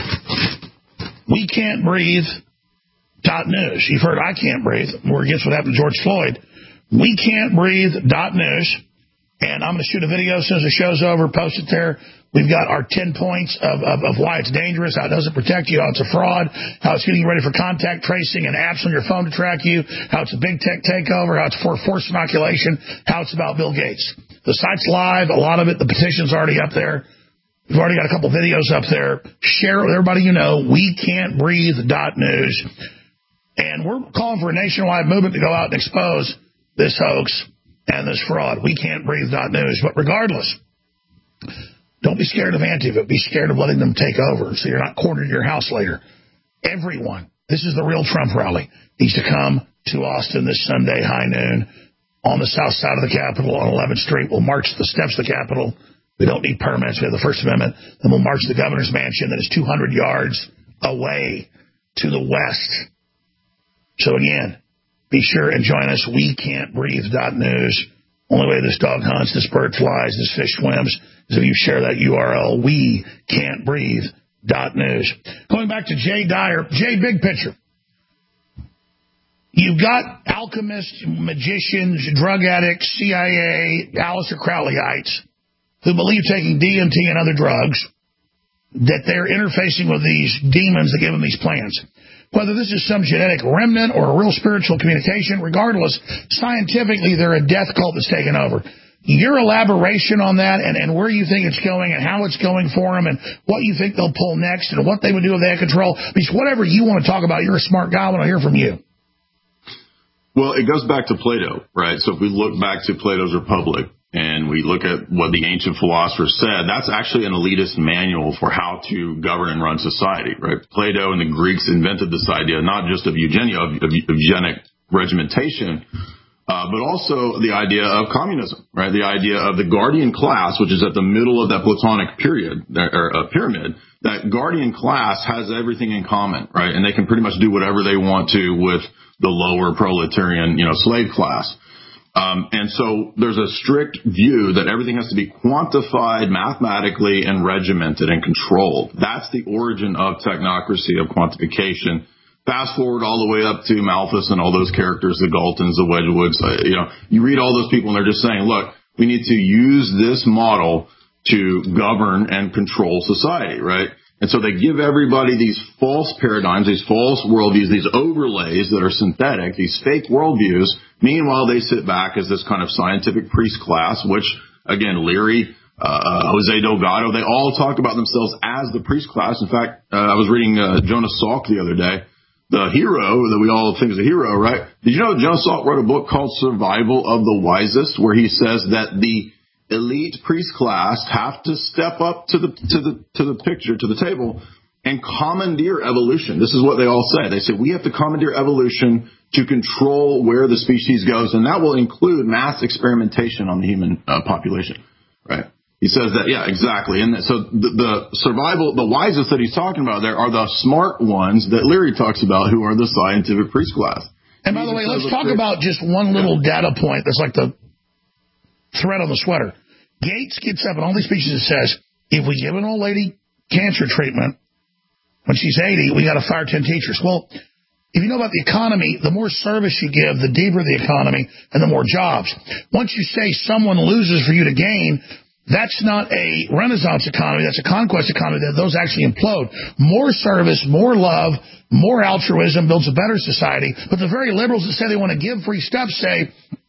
we can't breathe dot news. You've heard I can't breathe. We're against what happened to George Floyd. we can't breathe dot news. And I'm going to shoot a video as soon as the show's over, post it there. We've got our ten points of, of, of why it's dangerous, how it doesn't protect you, how it's a fraud, how it's getting you ready for contact tracing and apps on your phone to track you, how it's a big tech takeover, how it's for forced inoculation, how it's about Bill Gates. The site's live. A lot of it, the petition's already up there. We've already got a couple videos up there. Share it with everybody you know. we can't breathe dot news. And we're calling for a nationwide movement to go out and expose this hoax and this fraud. we can't breathe dot news. But regardless, don't be scared of Antifa. Be scared of letting them take over so you're not cornered in your house later. Everyone, this is the real Trump rally, needs to come to Austin this Sunday, high noon, on the south side of the Capitol on eleventh street. We'll march the steps of the Capitol. We don't need permits. We have the First Amendment. Then we'll march to the governor's mansion that is two hundred yards away to the west. So again, be sure and join us. we can't breathe dot news. Only way this dog hunts, this bird flies, this fish swims is if you share that U R L. we can't breathe dot news. Going back to Jay Dyer. Jay, big picture. You've got alchemists, magicians, drug addicts, C I A, Aleister Crowleyites who believe taking D M T and other drugs, that they're interfacing with these demons that give them these plans. Whether this is some genetic remnant or a real spiritual communication, regardless, scientifically, they're a death cult that's taken over. Your elaboration on that and, and where you think it's going and how it's going for them and what you think they'll pull next and what they would do if they had control. Because whatever you want to talk about, you're a smart guy. I want to hear from you. Well, it goes back to Plato, right? So if we look back to Plato's Republic, and we look at what the ancient philosophers said, that's actually an elitist manual for how to govern and run society, right? Plato and the Greeks invented this idea, not just of eugenia, of, of eugenic regimentation, uh, but also the idea of communism, right? The idea of the guardian class, which is at the middle of that Platonic period, or uh, pyramid, that guardian class has everything in common, right? And they can pretty much do whatever they want to with the lower proletarian, you know, slave class. Um, and so there's a strict view that everything has to be quantified mathematically and regimented and controlled. That's the origin of technocracy, of quantification. Fast forward all the way up to Malthus and all those characters, the Galtons, the Wedgwoods. Uh, you know, you read all those people and they're just saying, look, we need to use this model to govern and control society, right? And so they give everybody these false paradigms, these false worldviews, these overlays that are synthetic, these fake worldviews. Meanwhile, they sit back as this kind of scientific priest class, which, again, Leary, uh, Jose Delgado, they all talk about themselves as the priest class. In fact, uh, I was reading uh, Jonas Salk the other day, the hero that we all think is a hero, right? Did you know Jonas Salk wrote a book called Survival of the Wisest, where he says that the elite priest class have to step up to the to the to the picture, to the table, and commandeer evolution. This is what they all say. They say we have to commandeer evolution to control where the species goes, and that will include mass experimentation on the human uh, population. Right? He says that, yeah, exactly. And so the, the survival, the wisest that he's talking about there are the smart ones that Leary talks about, who are the scientific priest class. And by the way, let's talk about just one little data point that's like the thread on the sweater. Gates gets up in all these speeches and says, if we give an old lady cancer treatment when she's eighty, we got to fire ten teachers. Well, if you know about the economy, the more service you give, the deeper the economy and the more jobs. Once you say someone loses for you to gain, that's not a Renaissance economy. That's a conquest economy. Those actually implode. More service, more love, more altruism builds a better society. But the very liberals that say they want to give free stuff say,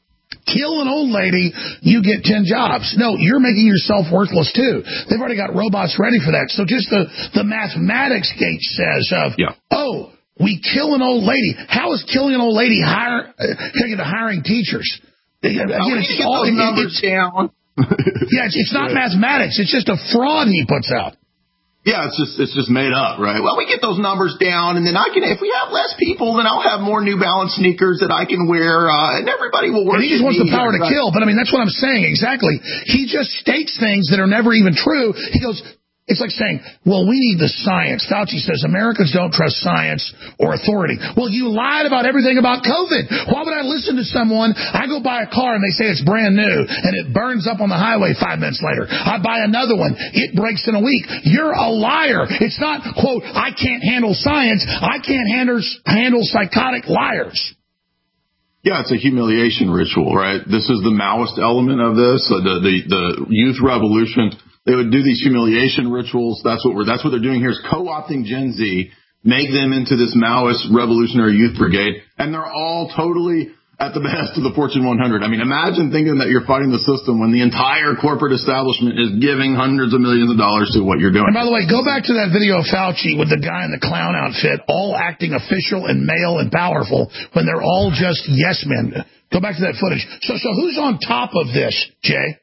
kill an old lady, you get ten jobs. No, you're making yourself worthless, too. They've already got robots ready for that. So just the, the mathematics Gate says of, yeah. oh, we kill an old lady. How is killing an old lady hire, uh, taking to hiring teachers? Again, oh, it's all, those numbers it's, down. yeah, it's, it's not yeah. mathematics. It's just a fraud he puts out. Yeah, it's just it's just made up, right? Well, we get those numbers down, and then I can, if we have less people, then I'll have more New Balance sneakers that I can wear, uh, and everybody will work. And he just wants the power to kill. But I mean, that's what I'm saying exactly. He just states things that are never even true. He goes. It's like saying, well, we need the science. Fauci says Americans don't trust science or authority. Well, you lied about everything about COVID. Why would I listen to someone? I go buy a car and they say it's brand new and it burns up on the highway five minutes later. I buy another one. It breaks in a week. You're a liar. It's not, quote, I can't handle science. I can't handle, handle psychotic liars. Yeah, it's a humiliation ritual, right? This is the Maoist element of this, uh, the, the, the youth revolution. They would do these humiliation rituals. That's what we're. That's what they're doing here is co-opting Gen Z, make them into this Maoist revolutionary youth brigade, and they're all totally at the behest of the Fortune one hundred. I mean, imagine thinking that you're fighting the system when the entire corporate establishment is giving hundreds of millions of dollars to what you're doing. And by the way, go back to that video of Fauci with the guy in the clown outfit, all acting official and male and powerful when they're all just yes men. Go back to that footage. So, so who's on top of this, Jay?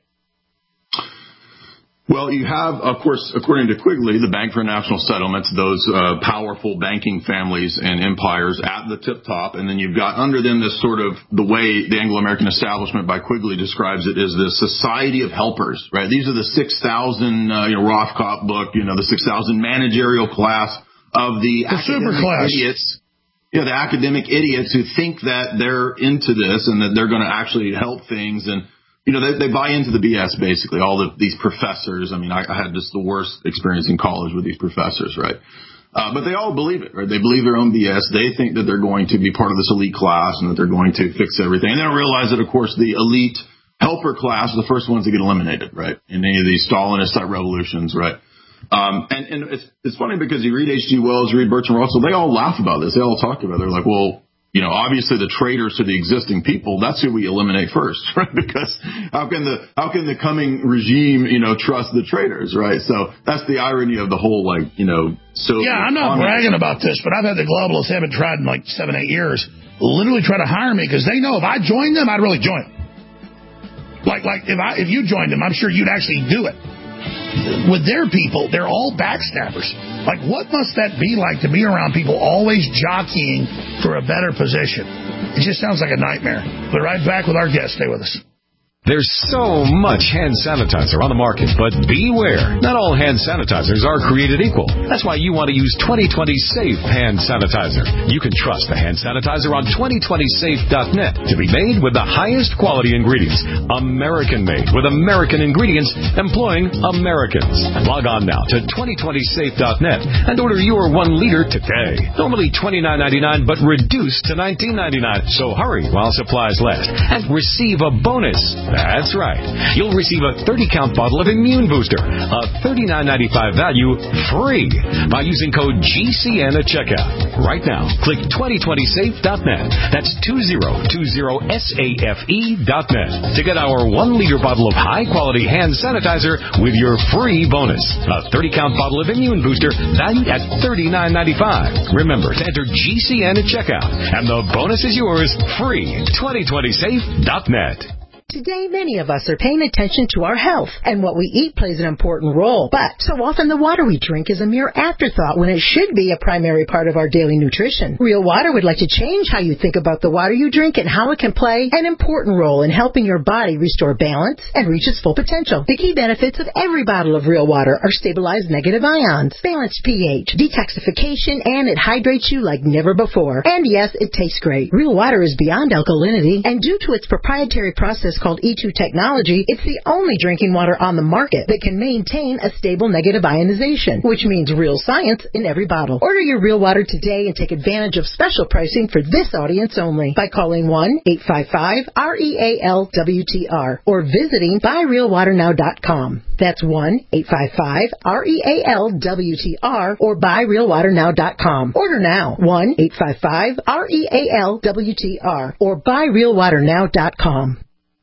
Well, you have, of course, according to Quigley, the Bank for National Settlements, those uh, powerful banking families and empires at the tip top. And then you've got under them this sort of, the way the Anglo-American establishment by Quigley describes it is the society of helpers, right? These are the six thousand, uh, you know, Rothkopf book, you know, the six thousand managerial class of the, the super class idiots. Yeah, the academic idiots who think that they're into this and that they're going to actually help things. And you know, they, they buy into the B S, basically, all the, these professors. I mean, I, I had just the worst experience in college with these professors, right? Uh, but they all believe it, right? They believe their own B S. They think that they're going to be part of this elite class and that they're going to fix everything. And they don't realize that, of course, the elite helper class are the first ones to get eliminated, right? In any of these Stalinist-type revolutions, right? Um, and, and it's, it's funny because you read H G Wells, you read Bertrand Russell, they all laugh about this. They all talk about it. They're like, well, you know, obviously the traitors to the existing people, that's who we eliminate first, right? Because how can the, how can the coming regime, you know, trust the traitors, right? So that's the irony of the whole, like, you know, so. Yeah, I'm not bragging about this, but I've had the globalists, they haven't tried in like seven, eight years, literally try to hire me because they know if I joined them, I'd really join. Like, like if I, if you joined them, I'm sure you'd actually do it. With their people, they're all backstabbers. Like, what must that be like to be around people always jockeying for a better position? It just sounds like a nightmare. We'll be right back with our guest. Stay with us. There's so much hand sanitizer on the market, but beware. Not all hand sanitizers are created equal. That's why you want to use twenty twenty Safe Hand Sanitizer. You can trust the hand sanitizer on twenty twenty safe dot net to be made with the highest quality ingredients. American-made with American ingredients employing Americans. Log on now to twenty twenty safe dot net and order your one liter today. Normally twenty-nine ninety-nine, but reduced to nineteen ninety-nine. So hurry while supplies last and receive a bonus. That's right. You'll receive a thirty count bottle of Immune Booster, a thirty-nine ninety-five value, free by using code G C N at checkout. Right now, click twenty twenty safe dot net. That's twenty twenty safe dot net to get our one liter bottle of high-quality hand sanitizer with your free bonus. A thirty count bottle of Immune Booster valued at thirty-nine ninety-five. Remember to enter G C N at checkout, and the bonus is yours free. twenty twenty safe dot net. Today, many of us are paying attention to our health, and what we eat plays an important role. But so often the water we drink is a mere afterthought when it should be a primary part of our daily nutrition. Real Water would like to change how you think about the water you drink and how it can play an important role in helping your body restore balance and reach its full potential. The key benefits of every bottle of Real Water are stabilized negative ions, balanced pH, detoxification, and it hydrates you like never before. And yes, it tastes great. Real Water is beyond alkalinity, and due to its proprietary process called E two technology, it's the only drinking water on the market that can maintain a stable negative ionization, which means real science in every bottle. Order your Real Water today and take advantage of special pricing for this audience only by calling one eight five five R E A L W T R or visiting buy real water now dot com. That's one eight five five R E A L W T R or buy real water now dot com. Order now, one eight five five R E A L W T R or buy real water now dot com.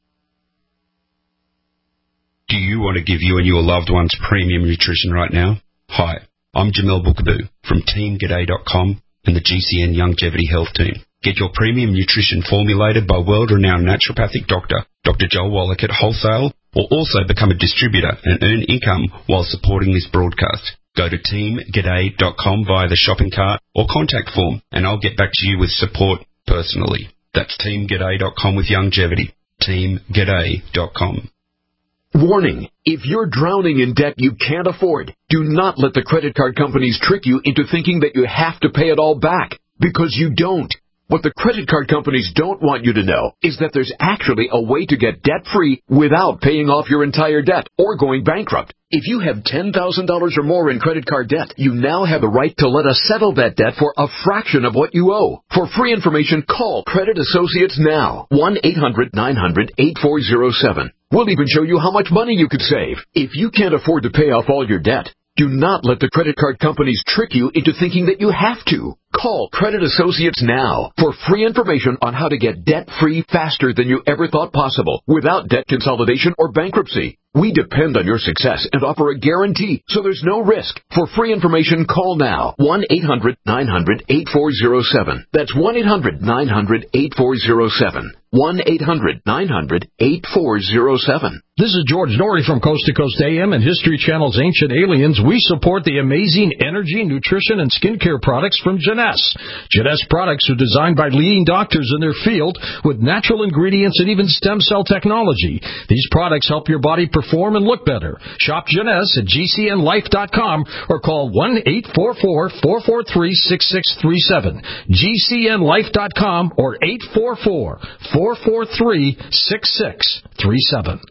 Do you want to give you and your loved ones premium nutrition right now? Hi, I'm Jamel Bookaboo from team g'day dot com and the G C N Longevity Health Team. Get your premium nutrition formulated by world-renowned naturopathic doctor, Doctor Joel Wallach at Wholesale, or also become a distributor and earn income while supporting this broadcast. Go to team g'day dot com via the shopping cart or contact form, and I'll get back to you with support personally. That's team g'day dot com with longevity. team g'day dot com. Warning, if you're drowning in debt you can't afford, do not let the credit card companies trick you into thinking that you have to pay it all back, because you don't. What the credit card companies don't want you to know is that there's actually a way to get debt-free without paying off your entire debt or going bankrupt. If you have ten thousand dollars or more in credit card debt, you now have the right to let us settle that debt for a fraction of what you owe. For free information, call Credit Associates now, one eight hundred nine hundred eight four zero seven. We'll even show you how much money you could save. If you can't afford to pay off all your debt, do not let the credit card companies trick you into thinking that you have to. Call Credit Associates now for free information on how to get debt-free faster than you ever thought possible without debt consolidation or bankruptcy. We depend on your success and offer a guarantee, so there's no risk. For free information, call now, one eight hundred nine hundred eight four zero seven. That's one eight hundred nine hundred eight four zero seven. one eight hundred nine hundred eight four zero seven. This is George Norrie from Coast to Coast A M and History Channel's Ancient Aliens. We support the amazing energy, nutrition, and skincare products from Jeunesse. Jeunesse products are designed by leading doctors in their field with natural ingredients and even stem cell technology. These products help your body perform and look better. Shop Jeunesse at G C N life dot com or call one eight four four, four four three, six six three seven. G C N life dot com or eight four four, four four three, six six three seven.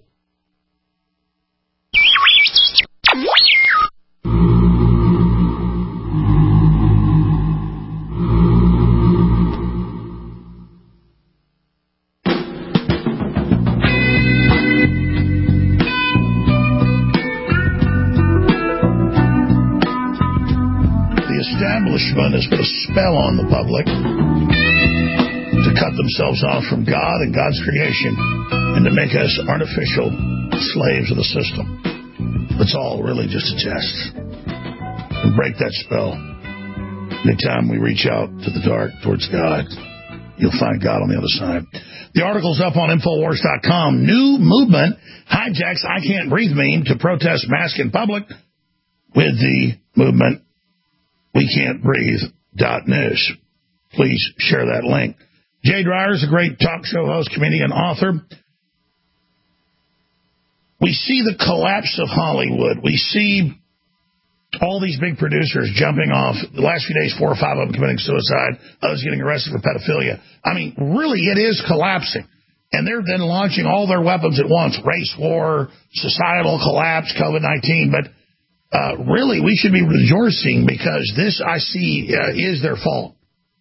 Establishment has put a spell on the public to cut themselves off from God and God's creation and to make us artificial slaves of the system. It's all really just a test. And break that spell. Anytime we reach out to the dark towards God, you'll find God on the other side. The article's up on Infowars dot com. New movement hijacks I Can't Breathe meme to protest mask in public with the movement We Can't Breathe dot news. Please share that link. Jay Dreier is a great talk show host, comedian, author. We see the collapse of Hollywood. We see all these big producers jumping off. The last few days, four or five of them committing suicide, others getting arrested for pedophilia. I mean, really, it is collapsing. And they're then launching all their weapons at once. Race war, societal collapse, COVID nineteen. But Uh, really, we should be rejoicing because this, I see, uh, is their fault.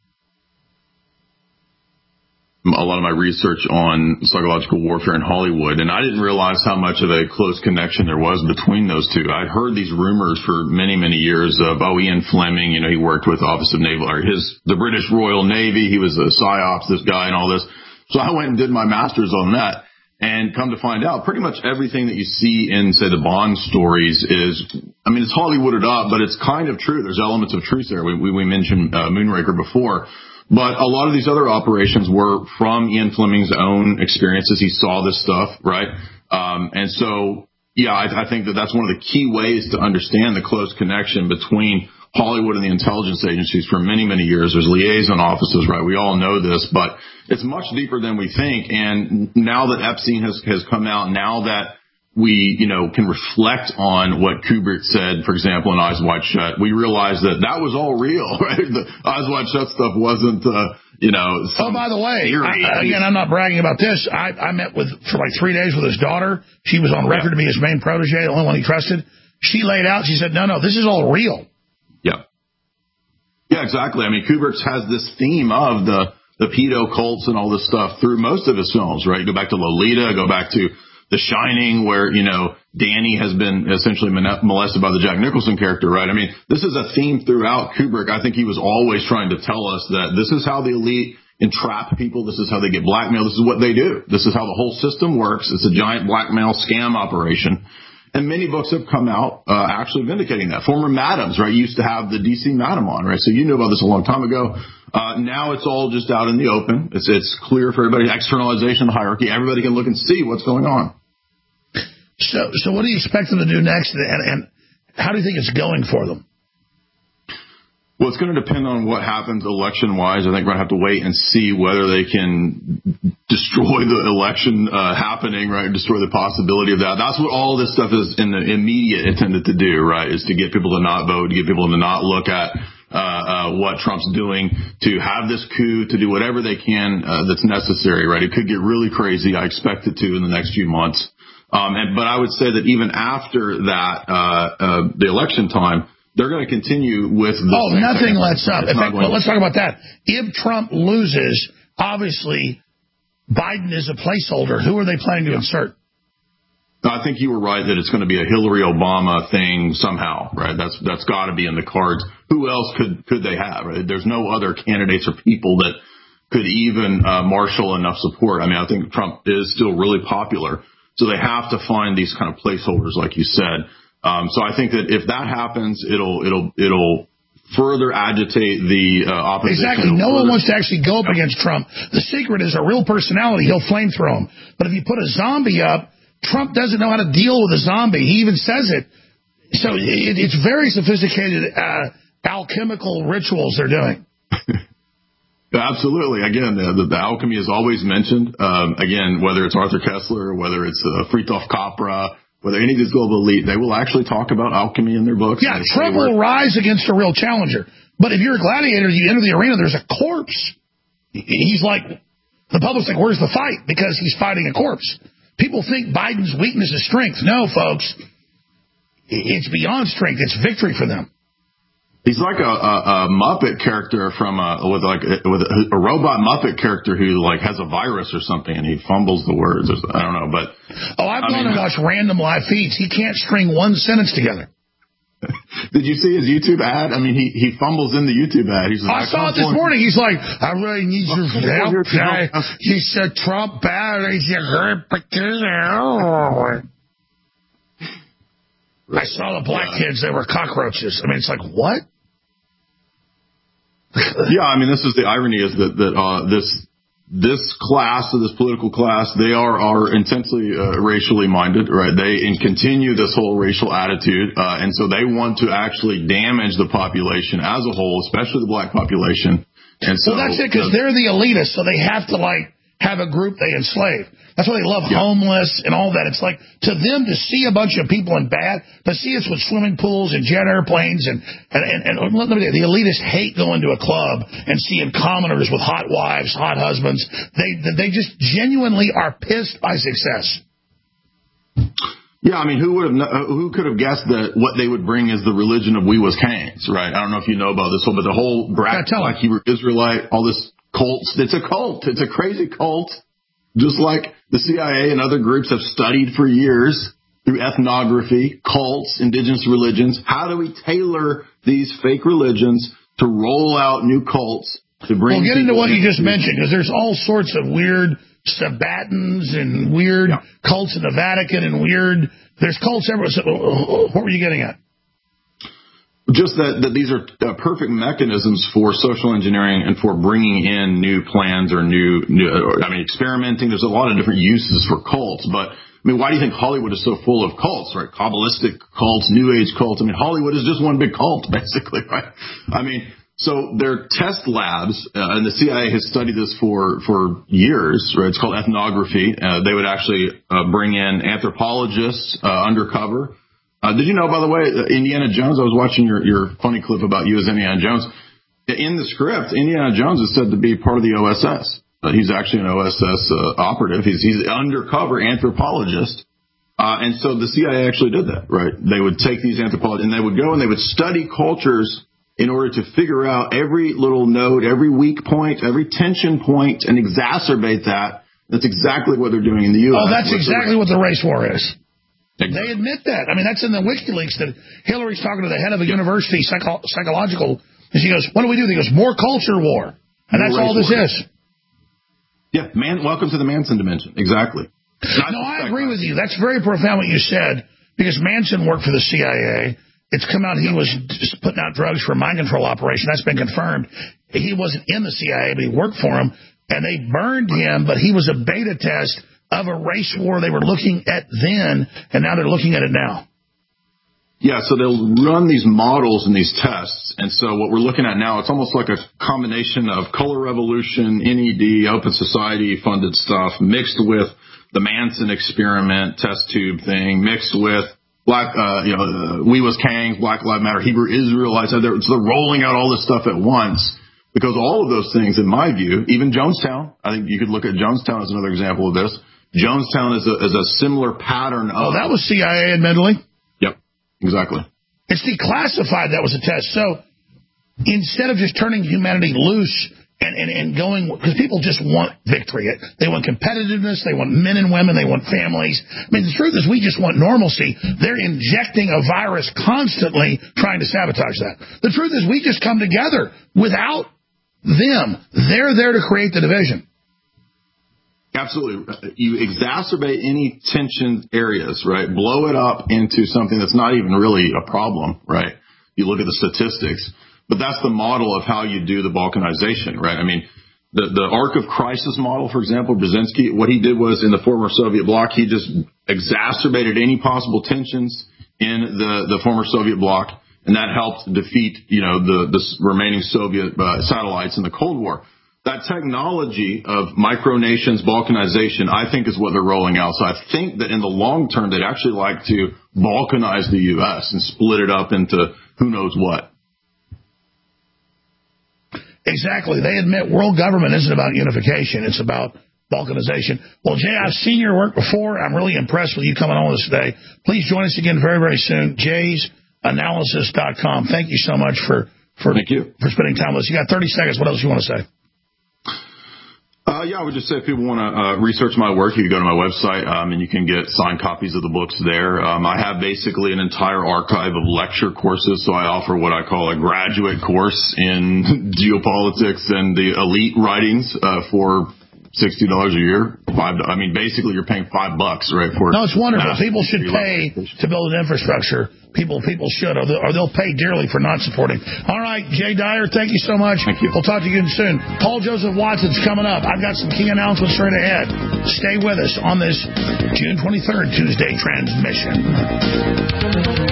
A lot of my research on psychological warfare in Hollywood, and I didn't realize how much of a close connection there was between those two. I'd heard these rumors for many, many years of, oh, Ian Fleming, you know, he worked with Office of Naval, or his, the British Royal Navy, he was a PsyOps, this guy and all this. So I went and did my master's on that. And come to find out, pretty much everything that you see in, say, the Bond stories is, I mean, it's Hollywooded up, but it's kind of true. There's elements of truth there. We, we, we mentioned uh, Moonraker before. But a lot of these other operations were from Ian Fleming's own experiences. He saw this stuff, right? Um, and so, yeah, I, I think that that's one of the key ways to understand the close connection between Hollywood and the intelligence agencies for many, many years. There's liaison offices, right? We all know this, but it's much deeper than we think. And now that Epstein has, has come out, now that we, you know, can reflect on what Kubrick said, for example, in Eyes Wide Shut, we realize that that was all real, right? The Eyes Wide Shut stuff wasn't, uh, you know, oh, by the way, I, again, I'm not bragging about this. I, I met with, for like three days with his daughter. She was on record yeah. to be his main protege, the only one he trusted. She laid out, she said, no, no, this is all real. Yeah. Yeah, exactly. I mean, Kubrick has this theme of the, the pedo cults and all this stuff through most of his films, right? Go back to Lolita, go back to The Shining, where, you know, Danny has been essentially molested by the Jack Nicholson character, right? I mean, this is a theme throughout Kubrick. I think he was always trying to tell us that this is how the elite entrap people. This is how they get blackmail. This is what they do. This is how the whole system works. It's a giant blackmail scam operation. And many books have come out uh, actually vindicating that. Former Madams, right, used to have the D C Madam on, right? So you knew about this a long time ago. Uh, now it's all just out in the open. It's it's clear for everybody. Externalization of the hierarchy. Everybody can look and see what's going on. So, so what do you expect them to do next, and, and how do you think it's going for them? Well, it's going to depend on what happens election-wise. I think we're going to have to wait and see whether they can destroy the election uh, happening, right, destroy the possibility of that. That's what all this stuff is in the immediate intended to do, right, is to get people to not vote, to get people to not look at uh, uh, what Trump's doing, to have this coup, to do whatever they can uh, that's necessary, right? It could get really crazy. I expect it to in the next few months. Um, and, but I would say that even after that, uh, uh, the election time, they're going to continue with this. Oh, nothing lets up. In fact, well, let's talk about that. If Trump loses, obviously, Biden is a placeholder. Who are they planning to insert? I think you were right that it's going to be a Hillary Obama thing somehow, right? That's that's got to be in the cards. Who else could could they have? Right? There's no other candidates or people that could even uh, marshal enough support. I mean, I think Trump is still really popular, so they have to find these kind of placeholders, like you said. Um, so I think that if that happens, it'll it'll it'll further agitate the uh, opposition. Exactly. No one wants to actually go up against Trump. The secret is a real personality. He'll flamethrow him. But if you put a zombie up, Trump doesn't know how to deal with a zombie. He even says it. So it, it's very sophisticated uh, alchemical rituals they're doing. Absolutely. Again, the, the alchemy is always mentioned. Um, again, whether it's Arthur Kessler, whether it's uh, Fritjof Capra, whether any of these global elite, they will actually talk about alchemy in their books. Yeah, Trump will rise against a real challenger. But if you're a gladiator, you enter the arena, there's a corpse. He's like, the public's like, where's the fight? Because he's fighting a corpse. People think Biden's weakness is strength. No, folks. It's beyond strength. It's victory for them. He's like a, a, a Muppet character from a, with like a, with a, a robot Muppet character who like has a virus or something, and he fumbles the words. Or, I don't know, but oh, I've I gone mean, and watched random live feeds. He can't string one sentence together. Did you see his YouTube ad? I mean, he he fumbles in the YouTube ad. He's like, I, I saw it this morning. He's like, I really need your help. He said, Trump bad. He's a great potato. I saw the black yeah. kids. They were cockroaches. I mean, it's like, what? Yeah, I mean, this is the irony is that that uh, this this class, this political class, they are are intensely uh, racially minded, right? They and continue this whole racial attitude, uh, and so they want to actually damage the population as a whole, especially the black population. And so well, that's it, because they're the elitists, so they have to like have a group they enslave. That's why they love yeah. homeless and all that. It's like, to them, to see a bunch of people in bad, to see us with swimming pools and jet airplanes, and, and, and, and let me tell you, the elitists hate going to a club and seeing commoners with hot wives, hot husbands. They, they just genuinely are pissed by success. Yeah, I mean, who would have, who could have guessed that what they would bring is the religion of we was Canes, right? I don't know if you know about this whole, but the whole Black Hebrew Israelite, all this cults, it's a cult. It's a crazy cult. Just like the C I A and other groups have studied for years through ethnography, cults, indigenous religions. How do we tailor these fake religions to roll out new cults to bring? Well, get into what you just mentioned, because there's all sorts of weird Sabbatins and weird yeah. cults in the Vatican and weird. There's cults everywhere. So, what were you getting at? Just that, that these are uh, perfect mechanisms for social engineering and for bringing in new plans or new, new or, I mean, experimenting. There's a lot of different uses for cults, but I mean, why do you think Hollywood is so full of cults, right? Kabbalistic cults, New Age cults. I mean, Hollywood is just one big cult, basically, right? I mean, so their test labs, uh, and the C I A has studied this for, for years, right? It's called ethnography. Uh, they would actually uh, bring in anthropologists uh, undercover. Uh, did you know, by the way, Indiana Jones, I was watching your, your funny clip about you as Indiana Jones. In the script, Indiana Jones is said to be part of the O S S. Uh, he's actually an O S S uh, operative. He's, he's an undercover anthropologist. Uh, and so the C I A actually did that, right? They would take these anthropologists and they would go and they would study cultures in order to figure out every little node, every weak point, every tension point, and exacerbate that. That's exactly what they're doing in the U S. Oh, that's exactly what the race war is. Exactly. They admit that. I mean, that's in the WikiLeaks that Hillary's talking to the head of a yeah. university psycho- psychological, and she goes, what do we do? He goes, more culture war. And more that's all this war. is. Yeah, man. Welcome to the Manson dimension. Exactly. No, I agree with you. That's very profound what you said, because Manson worked for the C I A. It's come out he was just putting out drugs for a mind control operation. That's been confirmed. He wasn't in the C I A, but he worked for him, and they burned him, but he was a beta test of a race war they were looking at then, and now they're looking at it now. Yeah, so they'll run these models and these tests, and so what we're looking at now, it's almost like a combination of Color Revolution, N E D, Open Society funded stuff, mixed with the Manson experiment test tube thing, mixed with Black, uh, you know, uh, We Was Kangs, Black Lives Matter, Hebrew Israelites. So they're, so they're rolling out all this stuff at once. Because all of those things, in my view, even Jonestown, I think you could look at Jonestown as another example of this. Jonestown is a, is a similar pattern of... Oh, that was C I A, admittedly. Yep, exactly. It's declassified. That was a test. So instead of just turning humanity loose and, and, and going... Because people just want victory. They want competitiveness. They want men and women. They want families. I mean, the truth is we just want normalcy. They're injecting a virus constantly trying to sabotage that. The truth is we just come together without them. They're there to create the division. Absolutely. You exacerbate any tension areas, right? Blow it up into something that's not even really a problem, right? You look at the statistics. But that's the model of how you do the balkanization, right? I mean, the, the arc of crisis model, for example, Brzezinski, what he did was in the former Soviet bloc, he just exacerbated any possible tensions in the, the former Soviet bloc, and that helped defeat, you know, the, the remaining Soviet uh, satellites in the Cold War. That technology of micronations, balkanization, I think is what they're rolling out. So I think that in the long term, they'd actually like to balkanize the U S and split it up into who knows what. Exactly. They admit world government isn't about unification. It's about balkanization. Well, Jay, I've seen your work before. I'm really impressed with you coming on this today. Please join us again very, very soon. jays analysis dot com. Thank you so much for, for, Thank you. for spending time with us. You got thirty seconds. What else you want to say? Uh, yeah, I would just say if people want to uh, research my work, you can go to my website, um, and you can get signed copies of the books there. Um, I have basically an entire archive of lecture courses, so I offer what I call a graduate course in geopolitics and the elite writings uh, for sixty dollars a year. Five, I mean, basically, you're paying five bucks, right? For no, it's wonderful. People should pay to build an infrastructure. People, people should, or they'll, or they'll pay dearly for not supporting. All right, Jay Dyer, thank you so much. Thank you. We'll talk to you again soon. Paul Joseph Watson's coming up. I've got some key announcements straight ahead. Stay with us on this June twenty-third Tuesday transmission.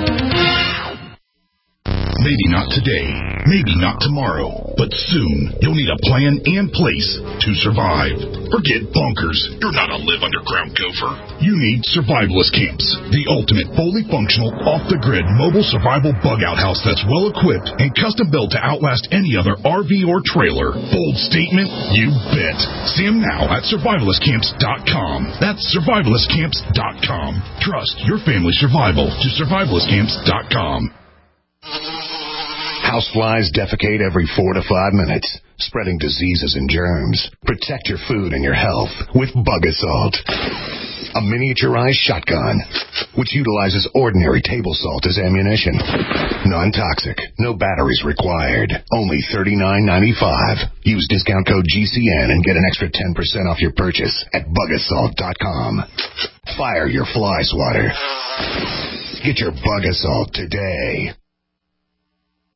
Maybe not today, maybe not tomorrow, but soon you'll need a plan in place to survive. Forget bunkers. You're not a live underground gopher. You need survivalist camps, the ultimate fully functional, off-the-grid mobile survival bug-out house that's well-equipped and custom-built to outlast any other R V or trailer. Bold statement? You bet. See them now at survivalist camps dot com. That's survivalist camps dot com. Trust your family's survival to survivalist camps dot com. Houseflies defecate every four to five minutes, spreading diseases and germs. Protect your food and your health with Bug Assault, a miniaturized shotgun which utilizes ordinary table salt as ammunition. Non-toxic, no batteries required. Only thirty-nine ninety-five. Use discount code G C N and get an extra ten percent off your purchase at bug assault dot com. Fire your fly swatter. Get your Bug Assault today.